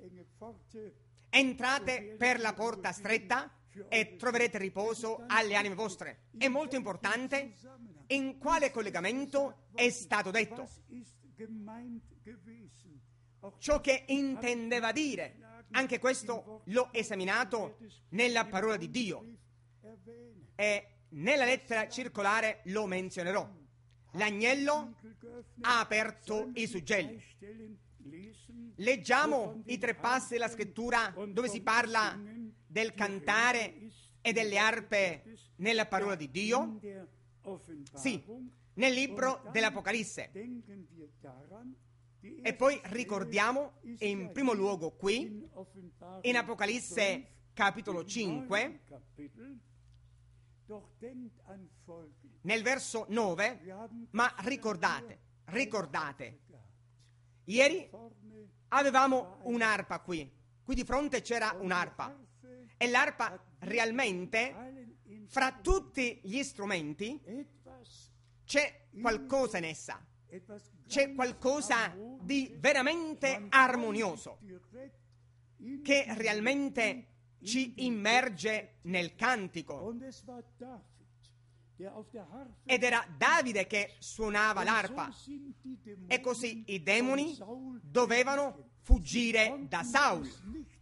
Entrate per la porta stretta e troverete riposo alle anime vostre. È molto importante in quale collegamento è stato detto, ciò che intendeva dire. Anche questo l'ho esaminato nella parola di Dio e nella lettera circolare lo menzionerò. L'agnello ha aperto i suggelli. Leggiamo i tre passi della scrittura dove si parla del cantare e delle arpe nella parola di Dio. Sì, nel libro dell'Apocalisse. E poi ricordiamo in primo luogo qui, in Apocalisse capitolo cinque, nel verso nove, ma ricordate, ricordate, ieri avevamo un'arpa qui, qui di fronte c'era un'arpa, e l'arpa realmente, fra tutti gli strumenti, c'è qualcosa in essa, c'è qualcosa di veramente armonioso, che realmente ci immerge nel cantico. Ed era Davide che suonava l'arpa, e così i demoni dovevano fuggire da Saul.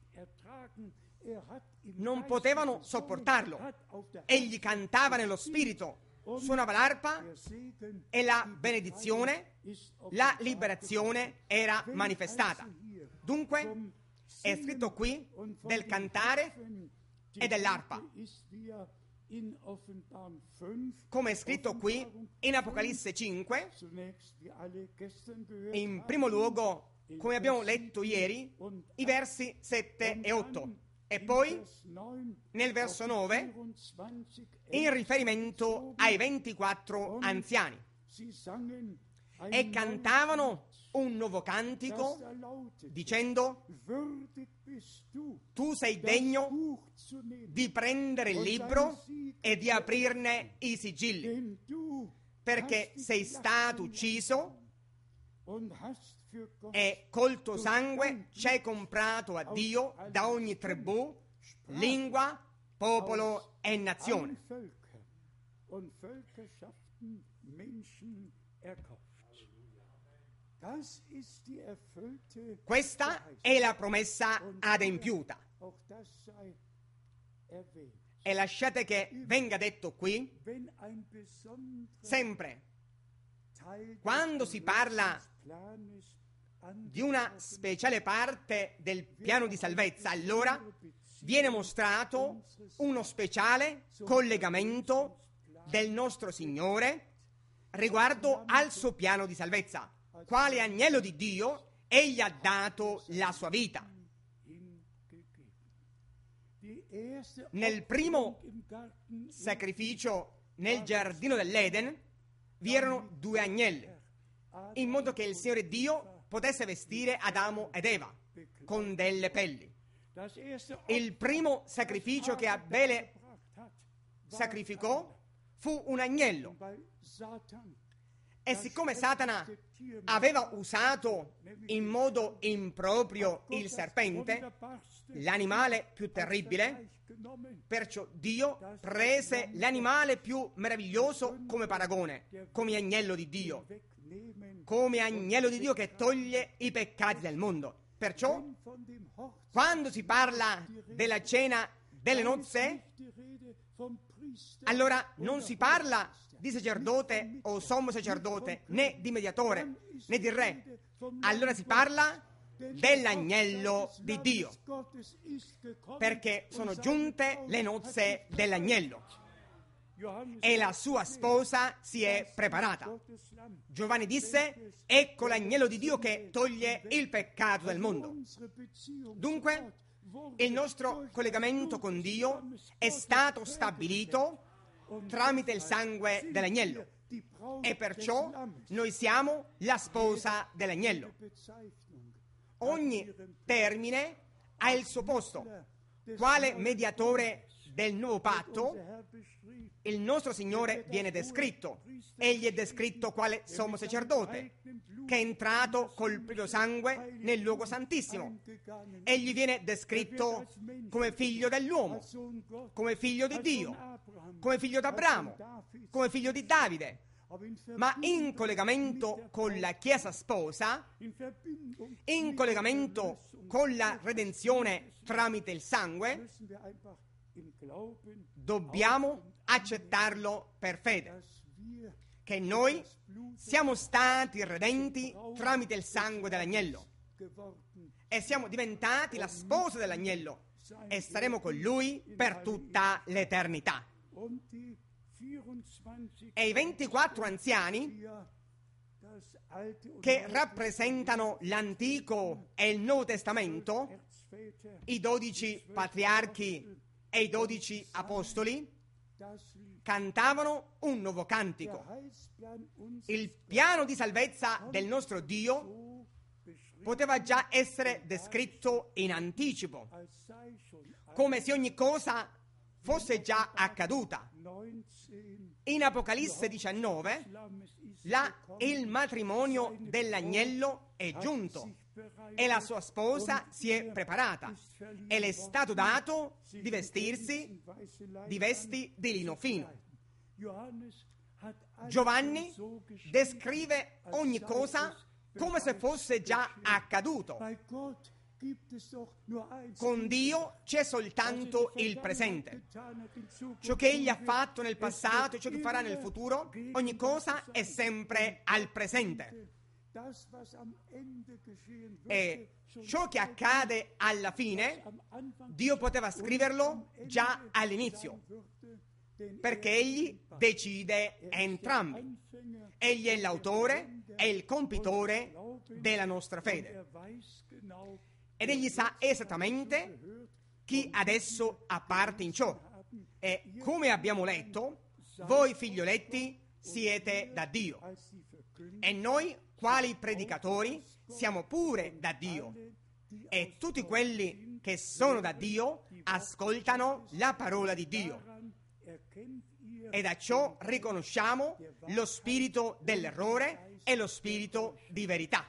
Non potevano sopportarlo. Egli cantava nello spirito, suonava l'arpa e la benedizione, la liberazione era manifestata. Dunque è scritto qui del cantare e dell'arpa, come è scritto qui in Apocalisse cinque, in primo luogo, come abbiamo letto ieri, i versi sette e otto, e poi nel verso nove in riferimento ai ventiquattro anziani, e cantavano un nuovo cantico dicendo: tu sei degno di prendere il libro e di aprirne i sigilli, perché sei stato ucciso e col tuo sangue ci hai comprato a Dio da ogni tribù, lingua, popolo e nazione. Questa è la promessa adempiuta. E lasciate che venga detto qui, sempre, quando si parla di una speciale parte del piano di salvezza, allora viene mostrato uno speciale collegamento del nostro Signore riguardo al suo piano di salvezza. Quale agnello di Dio egli ha dato la sua vita. Nel primo sacrificio nel giardino dell'Eden vi erano due agnelli, in modo che il Signore Dio potesse vestire Adamo ed Eva con delle pelli. Il primo sacrificio che Abele sacrificò fu un agnello, E siccome Satana aveva usato in modo improprio il serpente, l'animale più terribile, perciò Dio prese l'animale più meraviglioso come paragone, come agnello di Dio, come agnello di Dio che toglie i peccati del mondo. Perciò, quando si parla della cena delle nozze, allora non si parla di sacerdote o sommo sacerdote, né di mediatore, né di re. Allora si parla dell'agnello di Dio, perché sono giunte le nozze dell'agnello e la sua sposa si è preparata. Giovanni disse: ecco l'agnello di Dio che toglie il peccato del mondo. Dunque, il nostro collegamento con Dio è stato stabilito tramite il sangue dell'agnello, e perciò noi siamo la sposa dell'agnello. Ogni termine ha il suo posto. Quale mediatore del nuovo patto, il nostro Signore viene descritto. Egli è descritto quale sommo sacerdote, che è entrato col proprio sangue nel luogo santissimo. Egli viene descritto come figlio dell'uomo, come figlio di Dio, come figlio d'Abramo, come figlio di Davide. Ma in collegamento con la Chiesa sposa, in collegamento con la redenzione tramite il sangue, dobbiamo accettarlo per fede, che noi siamo stati redenti tramite il sangue dell'agnello e siamo diventati la sposa dell'agnello e staremo con lui per tutta l'eternità. E i ventiquattro anziani, che rappresentano l'Antico e il Nuovo Testamento, i dodici patriarchi e i dodici apostoli, cantavano un nuovo cantico. Il piano di salvezza del nostro Dio poteva già essere descritto in anticipo, come se ogni cosa fosse già accaduta. In Apocalisse diciannove, là il matrimonio dell'agnello è giunto e la sua sposa si è preparata e le è stato dato di vestirsi di vesti di lino fino. Giovanni descrive ogni cosa come se fosse già accaduto. Con Dio c'è soltanto il presente. Ciò che Egli ha fatto nel passato e ciò che farà nel futuro, ogni cosa è sempre al presente. E ciò che accade alla fine, Dio poteva scriverlo già all'inizio, perché Egli decide entrambi. Egli è l'autore e il compitore della nostra fede. Ed Egli sa esattamente chi adesso ha parte in ciò. E come abbiamo letto, voi figlioletti siete da Dio. E noi, quali predicatori, siamo pure da Dio. E tutti quelli che sono da Dio ascoltano la parola di Dio. E da ciò riconosciamo lo spirito dell'errore e lo spirito di verità.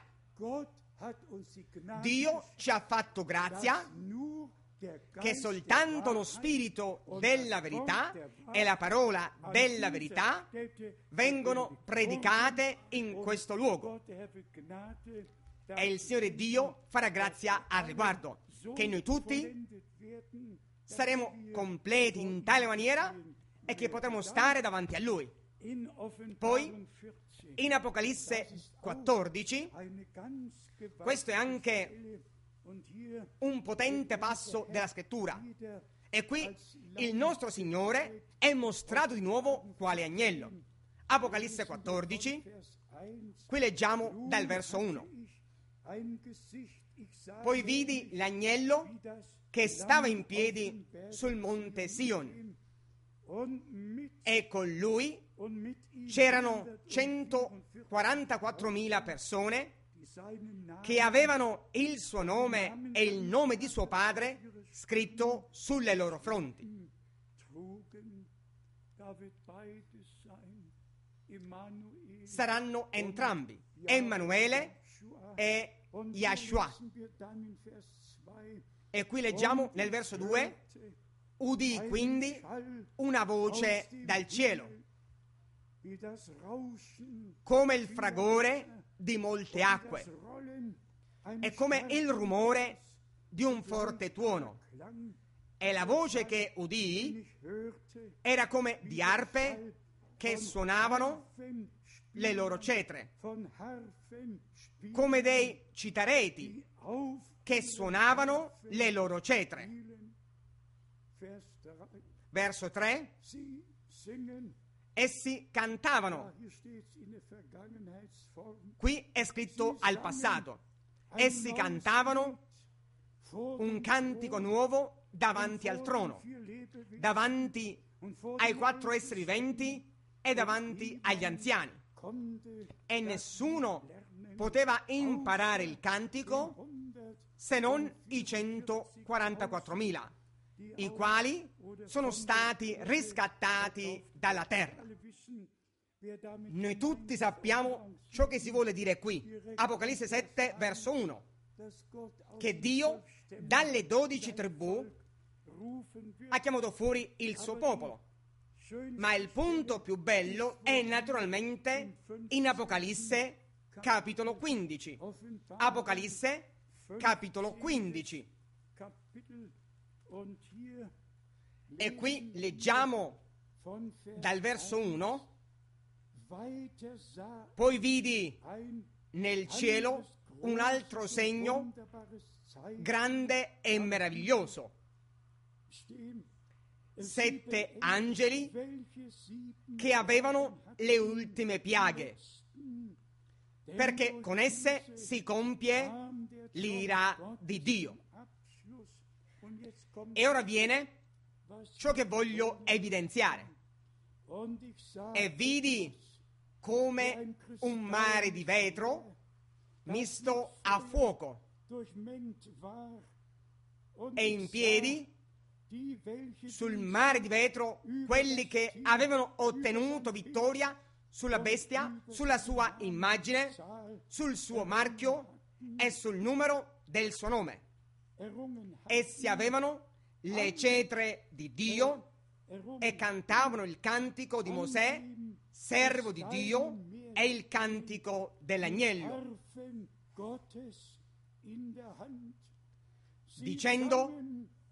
Dio ci ha fatto grazia che soltanto lo spirito della verità e la parola della verità vengono predicate in questo luogo. E il Signore Dio farà grazia al riguardo, che noi tutti saremo completi in tale maniera e che potremo stare davanti a Lui. Poi, in Apocalisse quattordici, questo è anche un potente passo della scrittura. E qui il nostro Signore è mostrato di nuovo quale agnello. Apocalisse quattordici, qui leggiamo dal verso uno. Poi vidi l'agnello che stava in piedi sul monte Sion, e con lui c'erano centoquarantaquattromila persone che avevano il suo nome e il nome di suo padre scritto sulle loro fronti. saranno entrambi, Emanuele e Yahshua. E qui leggiamo nel verso due: udì quindi una voce dal cielo, come il fragore di molte acque e come il rumore di un forte tuono. E la voce che udì era come di arpe che suonavano le loro cetre, come dei citareti che suonavano le loro cetre. Verso tre: essi cantavano. Qui è scritto al passato. Essi cantavano un cantico nuovo davanti al trono, davanti ai quattro esseri viventi e davanti agli anziani. E nessuno poteva imparare il cantico se non i centoquarantaquattromila, i quali sono stati riscattati dalla terra. Noi tutti sappiamo ciò che si vuole dire qui. Apocalisse sette, verso uno, che Dio dalle dodici tribù ha chiamato fuori il suo popolo. Ma il punto più bello è naturalmente in Apocalisse capitolo quindici. Apocalisse capitolo quindici. E qui leggiamo dal verso uno: poi vidi nel cielo un altro segno grande e meraviglioso, sette angeli che avevano le ultime piaghe, perché con esse si compie l'ira di Dio. E ora viene ciò che voglio evidenziare. E vidi come un mare di vetro misto a fuoco, e in piedi sul mare di vetro quelli che avevano ottenuto vittoria sulla bestia, sulla sua immagine, sul suo marchio e sul numero del suo nome. Essi avevano le cetre di Dio e cantavano il cantico di Mosè, servo di Dio, e il cantico dell'agnello, dicendo: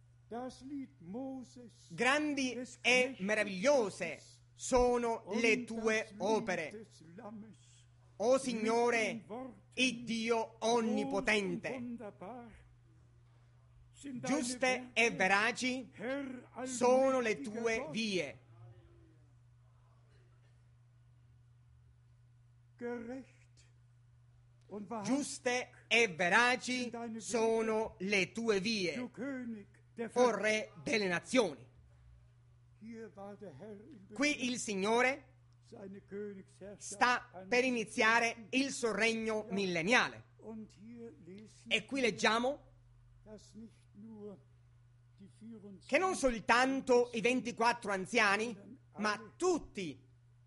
grandi e meravigliose sono le tue opere, o Signore, il Dio onnipotente. Giuste e veraci sono le tue vie. Giuste e veraci sono le tue vie, o Re delle nazioni. Qui il Signore sta per iniziare il suo regno millenniale. E qui leggiamo che non soltanto i ventiquattro anziani, ma tutti,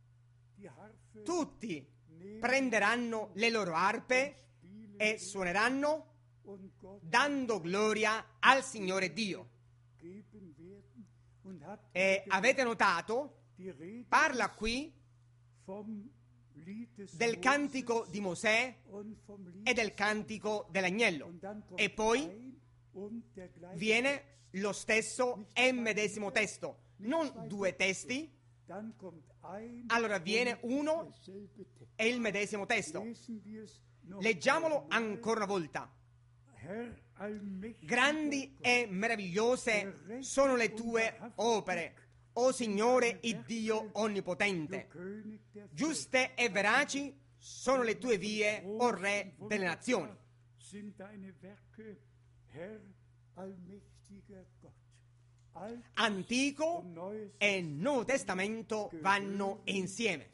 tutti prenderanno le loro arpe e suoneranno dando gloria al Signore Dio. E avete notato, parla qui del cantico di Mosè e del cantico dell'agnello, e poi viene lo stesso e medesimo testo, non due testi. Allora viene uno e il medesimo testo. Leggiamolo ancora una volta. Grandi e meravigliose sono le tue opere, o Signore, il Dio onnipotente. Giuste e veraci sono le tue vie, o Re delle nazioni. Antico e Nuovo Testamento vanno insieme.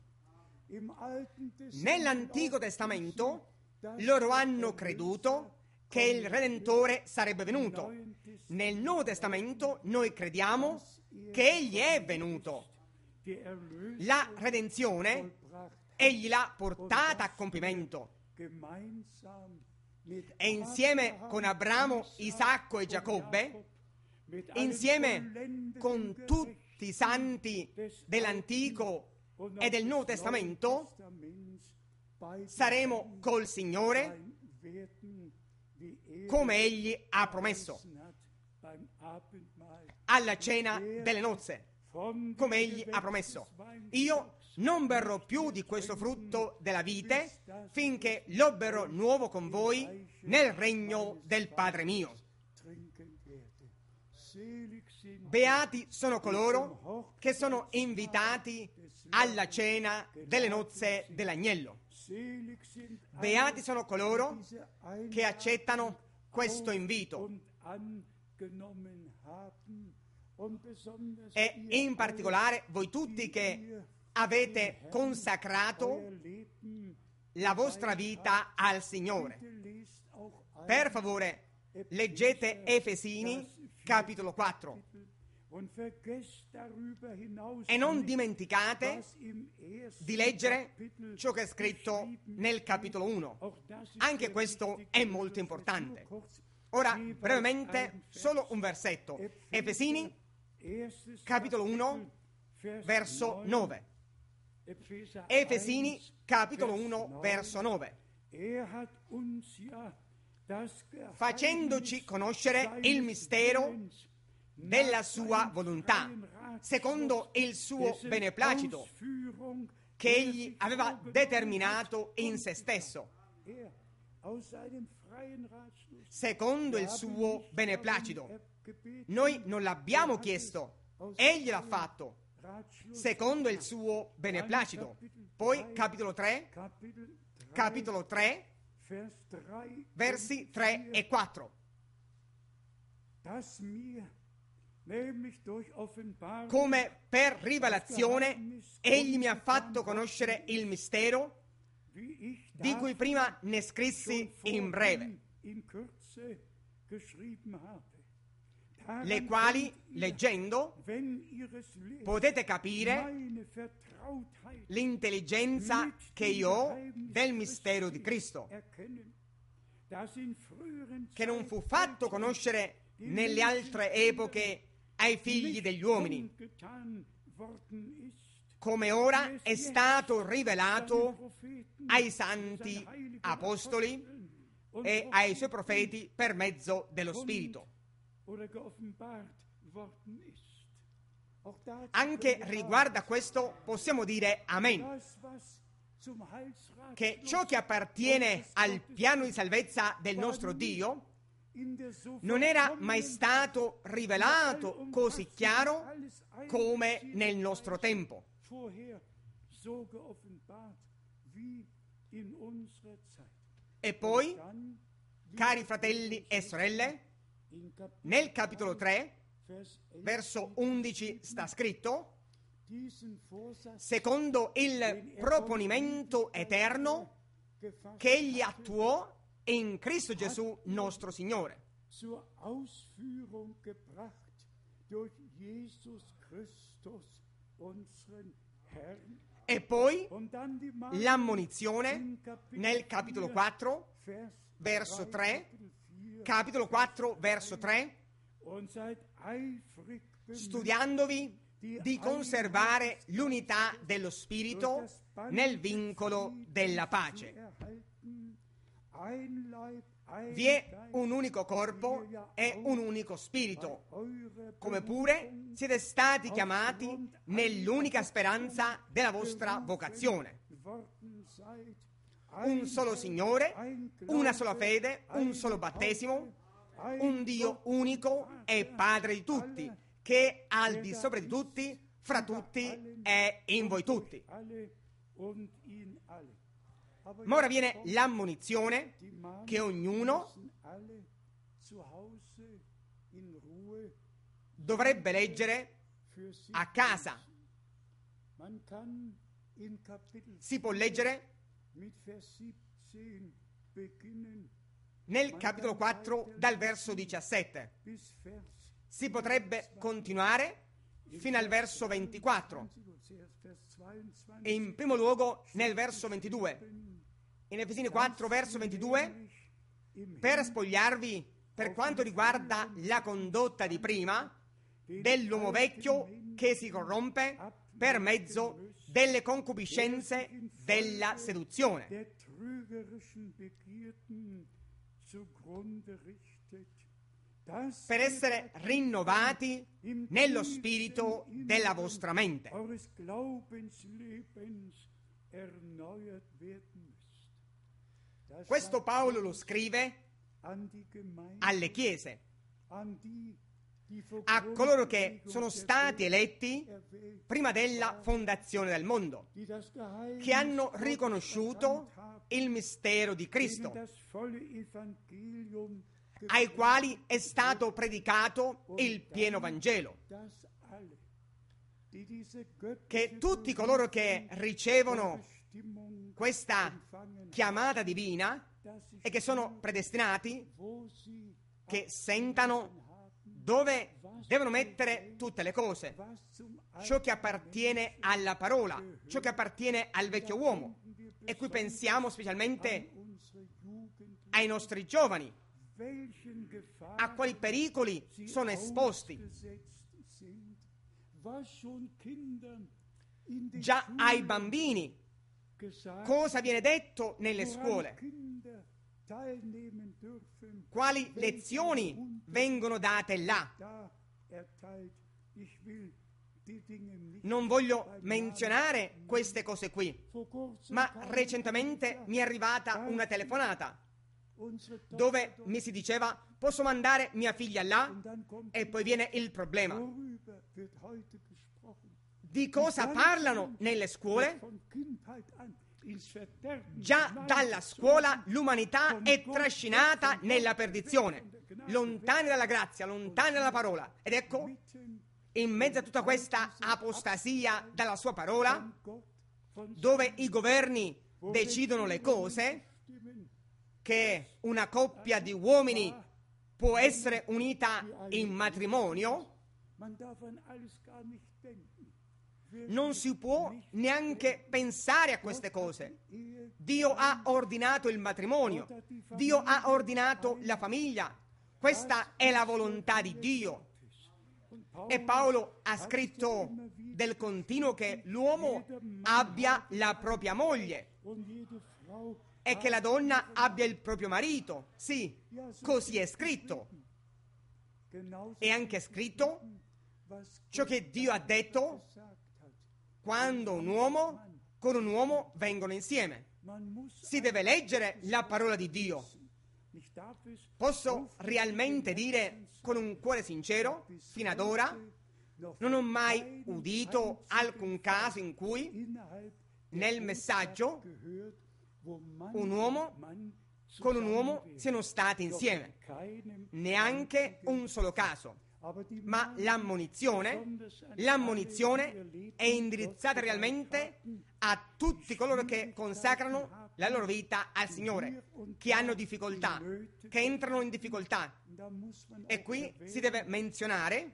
Nell'Antico Testamento loro hanno creduto che il Redentore sarebbe venuto. Nel Nuovo Testamento noi crediamo che Egli è venuto. la redenzione egli l'ha portata a compimento, e insieme con Abramo, Isacco e Giacobbe, insieme con tutti i santi dell'Antico e del Nuovo Testamento, saremo col Signore come egli ha promesso alla cena delle nozze, come egli ha promesso. Io non berrò più di questo frutto della vite finché lo berrò nuovo con voi nel regno del Padre mio. Beati sono coloro che sono invitati alla cena delle nozze dell'agnello. Beati sono coloro che accettano questo invito, e in particolare voi tutti che avete consacrato la vostra vita al Signore. Per favore, leggete Efesini capitolo quattro e non dimenticate di leggere ciò che è scritto nel capitolo uno. Anche questo è molto importante. Ora, brevemente, solo un versetto. Efesini capitolo uno verso nove. Efesini capitolo uno verso nove. Facendoci conoscere il mistero della sua volontà, secondo il suo beneplacito, che egli aveva determinato in se stesso. Secondo il suo beneplacito. Noi non l'abbiamo chiesto, egli l'ha fatto, secondo il suo beneplacito. Poi capitolo tre, capitolo tre, versi tre e quattro. Come per rivelazione egli mi ha fatto conoscere il mistero di cui prima ne scrissi in breve, le quali, leggendo, potete capire l'intelligenza che io ho del mistero di Cristo, che non fu fatto conoscere nelle altre epoche ai figli degli uomini, come ora è stato rivelato ai santi apostoli e ai suoi profeti per mezzo dello Spirito. Anche riguardo a questo possiamo dire amen, che ciò che appartiene al piano di salvezza del nostro Dio non era mai stato rivelato così chiaro come nel nostro tempo. E poi, cari fratelli e sorelle, nel capitolo tre, verso undici sta scritto: secondo il proponimento eterno che egli attuò in Cristo Gesù nostro Signore. E poi l'ammonizione nel capitolo quattro, verso tre, capitolo quattro, verso tre, studiandovi di conservare l'unità dello Spirito nel vincolo della pace. Vi è un unico corpo e un unico spirito, come pure siete stati chiamati nell'unica speranza della vostra vocazione. Un solo Signore, una sola fede, un solo battesimo, un Dio unico e Padre di tutti, che è al di sopra di tutti, fra tutti e in voi tutti. Ma ora viene l'ammonizione che ognuno dovrebbe leggere a casa. Si può leggere nel capitolo quattro dal verso diciassette. Si potrebbe continuare fino al verso ventiquattro. E in primo luogo nel verso ventidue, in Efesini quattro, verso ventidue, per spogliarvi per quanto riguarda la condotta di prima dell'uomo vecchio che si corrompe per mezzo delle concupiscenze della seduzione, per essere rinnovati nello spirito della vostra mente. Questo Paolo lo scrive alle chiese, a coloro che sono stati eletti prima della fondazione del mondo, che hanno riconosciuto il mistero di Cristo, ai quali è stato predicato il pieno Vangelo, che tutti coloro che ricevono questa chiamata divina e che sono predestinati, che sentano dove devono mettere tutte le cose, ciò che appartiene alla parola, ciò che appartiene al vecchio uomo. E qui pensiamo specialmente ai nostri giovani, a quali pericoli sono esposti. Già ai bambini cosa viene detto nelle scuole, quali lezioni vengono date là. Non voglio menzionare queste cose qui, ma recentemente mi è arrivata una telefonata dove mi si diceva: posso mandare mia figlia là? E poi viene il problema: di cosa parlano nelle scuole? Già dalla scuola l'umanità è trascinata nella perdizione, lontani dalla grazia, lontani dalla parola. Ed ecco, in mezzo a tutta questa apostasia dalla sua parola, dove i governi decidono le cose, che una coppia di uomini può essere unita in matrimonio, non si può neanche pensare a queste cose. Dio ha ordinato il matrimonio, Dio ha ordinato la famiglia. Questa è la volontà di Dio. E Paolo ha scritto del continuo che l'uomo abbia la propria moglie e che la donna abbia il proprio marito. Sì, così è scritto. È anche scritto ciò che Dio ha detto quando un uomo con un uomo vengono insieme. Si deve leggere la parola di Dio. Posso realmente dire con un cuore sincero, fino ad ora non ho mai udito alcun caso in cui nel messaggio un uomo con un uomo siano stati insieme, neanche un solo caso. Ma l'ammonizione, l'ammonizione è indirizzata realmente a tutti coloro che consacrano la loro vita al Signore, che hanno difficoltà, che entrano in difficoltà. E qui si deve menzionare,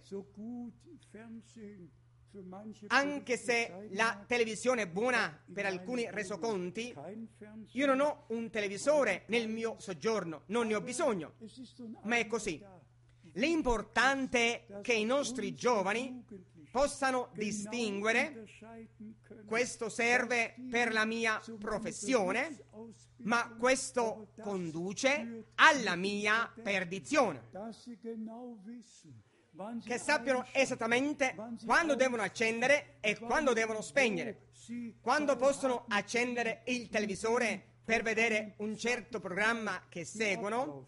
anche se la televisione è buona per alcuni resoconti, io non ho un televisore nel mio soggiorno, non ne ho bisogno, ma è così. L'importante è che i nostri giovani possano distinguere: questo serve per la mia professione, ma questo conduce alla mia perdizione. Che sappiano esattamente quando devono accendere e quando devono spegnere, quando possono accendere il televisore per vedere un certo programma che seguono.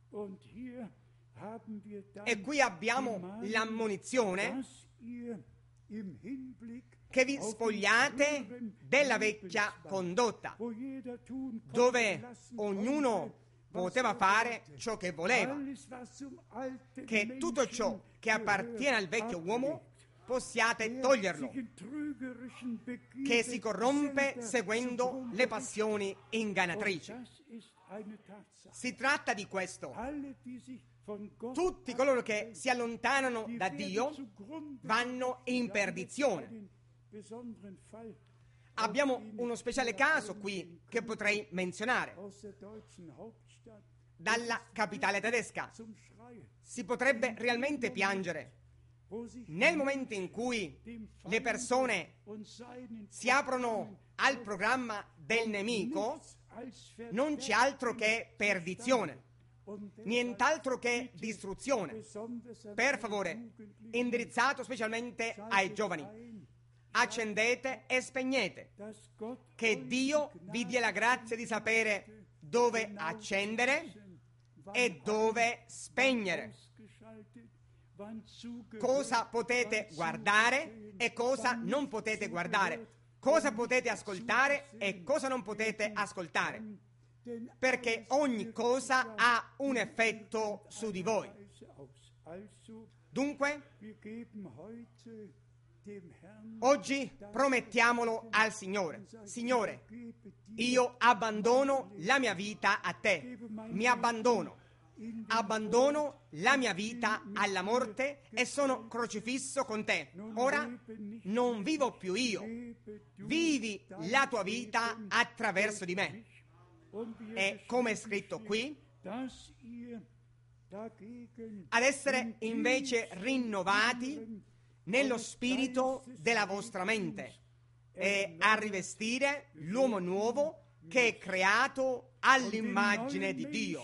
E qui abbiamo l'ammonizione che vi spogliate della vecchia condotta, dove ognuno poteva fare ciò che voleva, che tutto ciò che appartiene al vecchio uomo possiate toglierlo, che si corrompe seguendo le passioni ingannatrici. Si tratta di questo. Tutti coloro che si allontanano da Dio vanno in perdizione, Abbiamo uno speciale caso qui che potrei menzionare. Dalla capitale tedesca si potrebbe realmente piangere. Nel momento in cui le persone si aprono al programma del nemico, non c'è altro che perdizione, nient'altro che distruzione. Per favore, indirizzato specialmente ai giovani, accendete e spegnete. Che Dio vi dia la grazia di sapere dove accendere e dove spegnere. Cosa potete guardare e cosa non potete guardare. Cosa potete ascoltare e cosa non potete ascoltare. Perché ogni cosa ha un effetto su di voi. Dunque, oggi promettiamolo al Signore. Signore, io abbandono la mia vita a te. Mi abbandono. Abbandono la mia vita alla morte e sono crocifisso con te. Ora non vivo più io. Vivi la tua vita attraverso di me. E come è scritto qui, ad essere invece rinnovati nello spirito della vostra mente e a rivestire l'uomo nuovo che è creato all'immagine di Dio,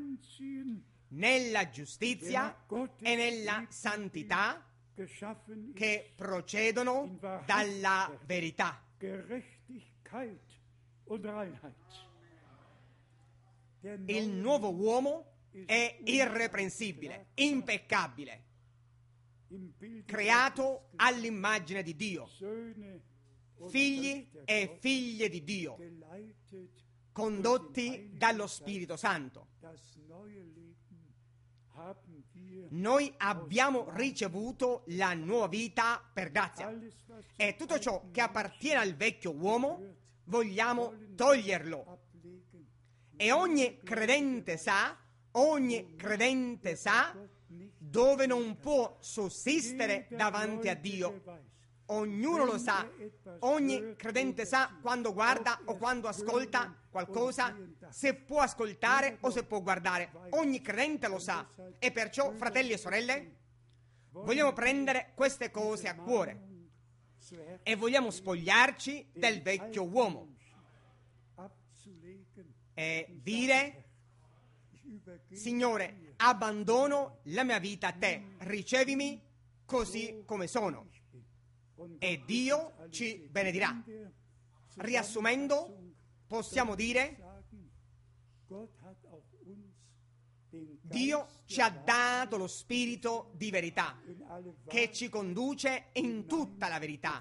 nella giustizia e nella santità che procedono dalla verità. Il nuovo uomo è irreprensibile, impeccabile, creato all'immagine di Dio, figli e figlie di Dio, condotti dallo Spirito Santo. Noi abbiamo ricevuto la nuova vita per grazia e tutto ciò che appartiene al vecchio uomo vogliamo toglierlo. E ogni credente sa, ogni credente sa dove non può sussistere davanti a Dio. Ognuno lo sa, ogni credente sa quando guarda o quando ascolta qualcosa, se può ascoltare o se può guardare. Ogni credente lo sa e perciò, fratelli e sorelle, vogliamo prendere queste cose a cuore e vogliamo spogliarci del vecchio uomo e dire: Signore, abbandono la mia vita a te, ricevimi così come sono. E Dio ci benedirà. Riassumendo, possiamo dire: Dio ci ha dato lo spirito di verità che ci conduce in tutta la verità.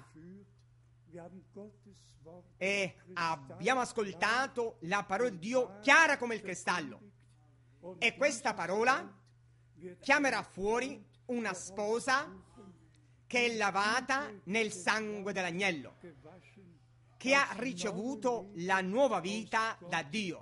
E abbiamo ascoltato la parola di Dio chiara come il cristallo. E questa parola chiamerà fuori una sposa che è lavata nel sangue dell'agnello, che ha ricevuto la nuova vita da Dio,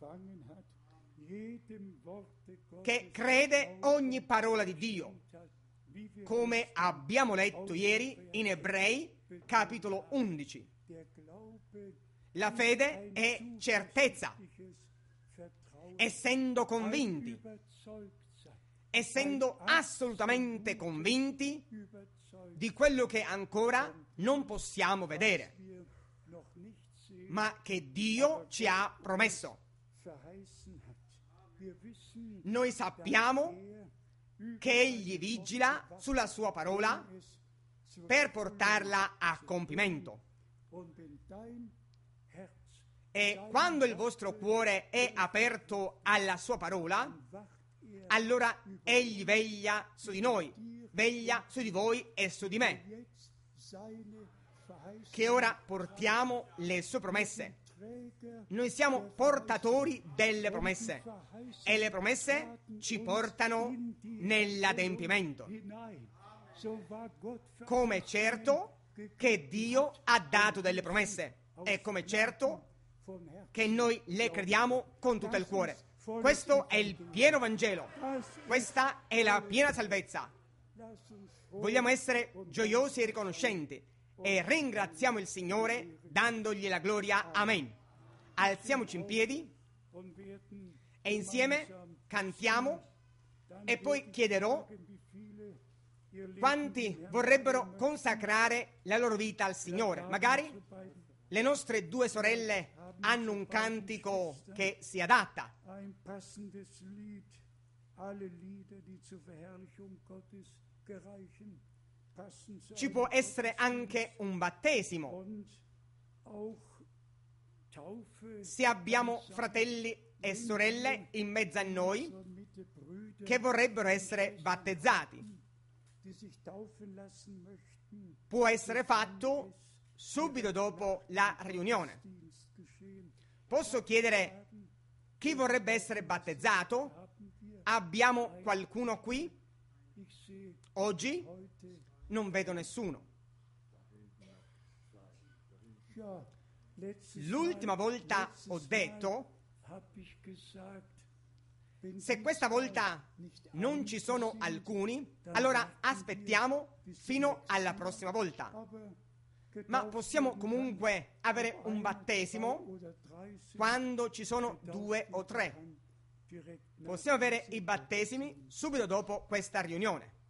che crede ogni parola di Dio, come abbiamo letto ieri in Ebrei capitolo undici. La fede è certezza, essendo convinti, essendo assolutamente convinti di quello che ancora non possiamo vedere, ma che Dio ci ha promesso. Noi sappiamo che Egli vigila sulla sua parola per portarla a compimento. E quando il vostro cuore è aperto alla sua parola, allora Egli veglia su di noi, veglia su di voi e su di me, che ora portiamo le sue promesse. Noi siamo portatori delle promesse e le promesse ci portano nell'adempimento. Come certo che Dio ha dato delle promesse e come certo che noi le crediamo con tutto il cuore. Questo è il pieno Vangelo, questa è la piena salvezza. Vogliamo essere gioiosi e riconoscenti e ringraziamo il Signore dandogli la gloria. Amen. Alziamoci in piedi e insieme cantiamo, e poi chiederò quanti vorrebbero consacrare la loro vita al Signore. Magari le nostre due sorelle hanno un cantico che si adatta. Ci può essere anche un battesimo. Se abbiamo fratelli e sorelle in mezzo a noi che vorrebbero essere battezzati, può essere fatto subito dopo la riunione. Posso chiedere chi vorrebbe essere battezzato? Abbiamo qualcuno qui? Oggi non vedo nessuno. L'ultima volta ho detto, se questa volta non ci sono alcuni, allora aspettiamo fino alla prossima volta. Ma possiamo comunque avere un battesimo quando ci sono due o tre. Possiamo avere i battesimi subito dopo questa riunione.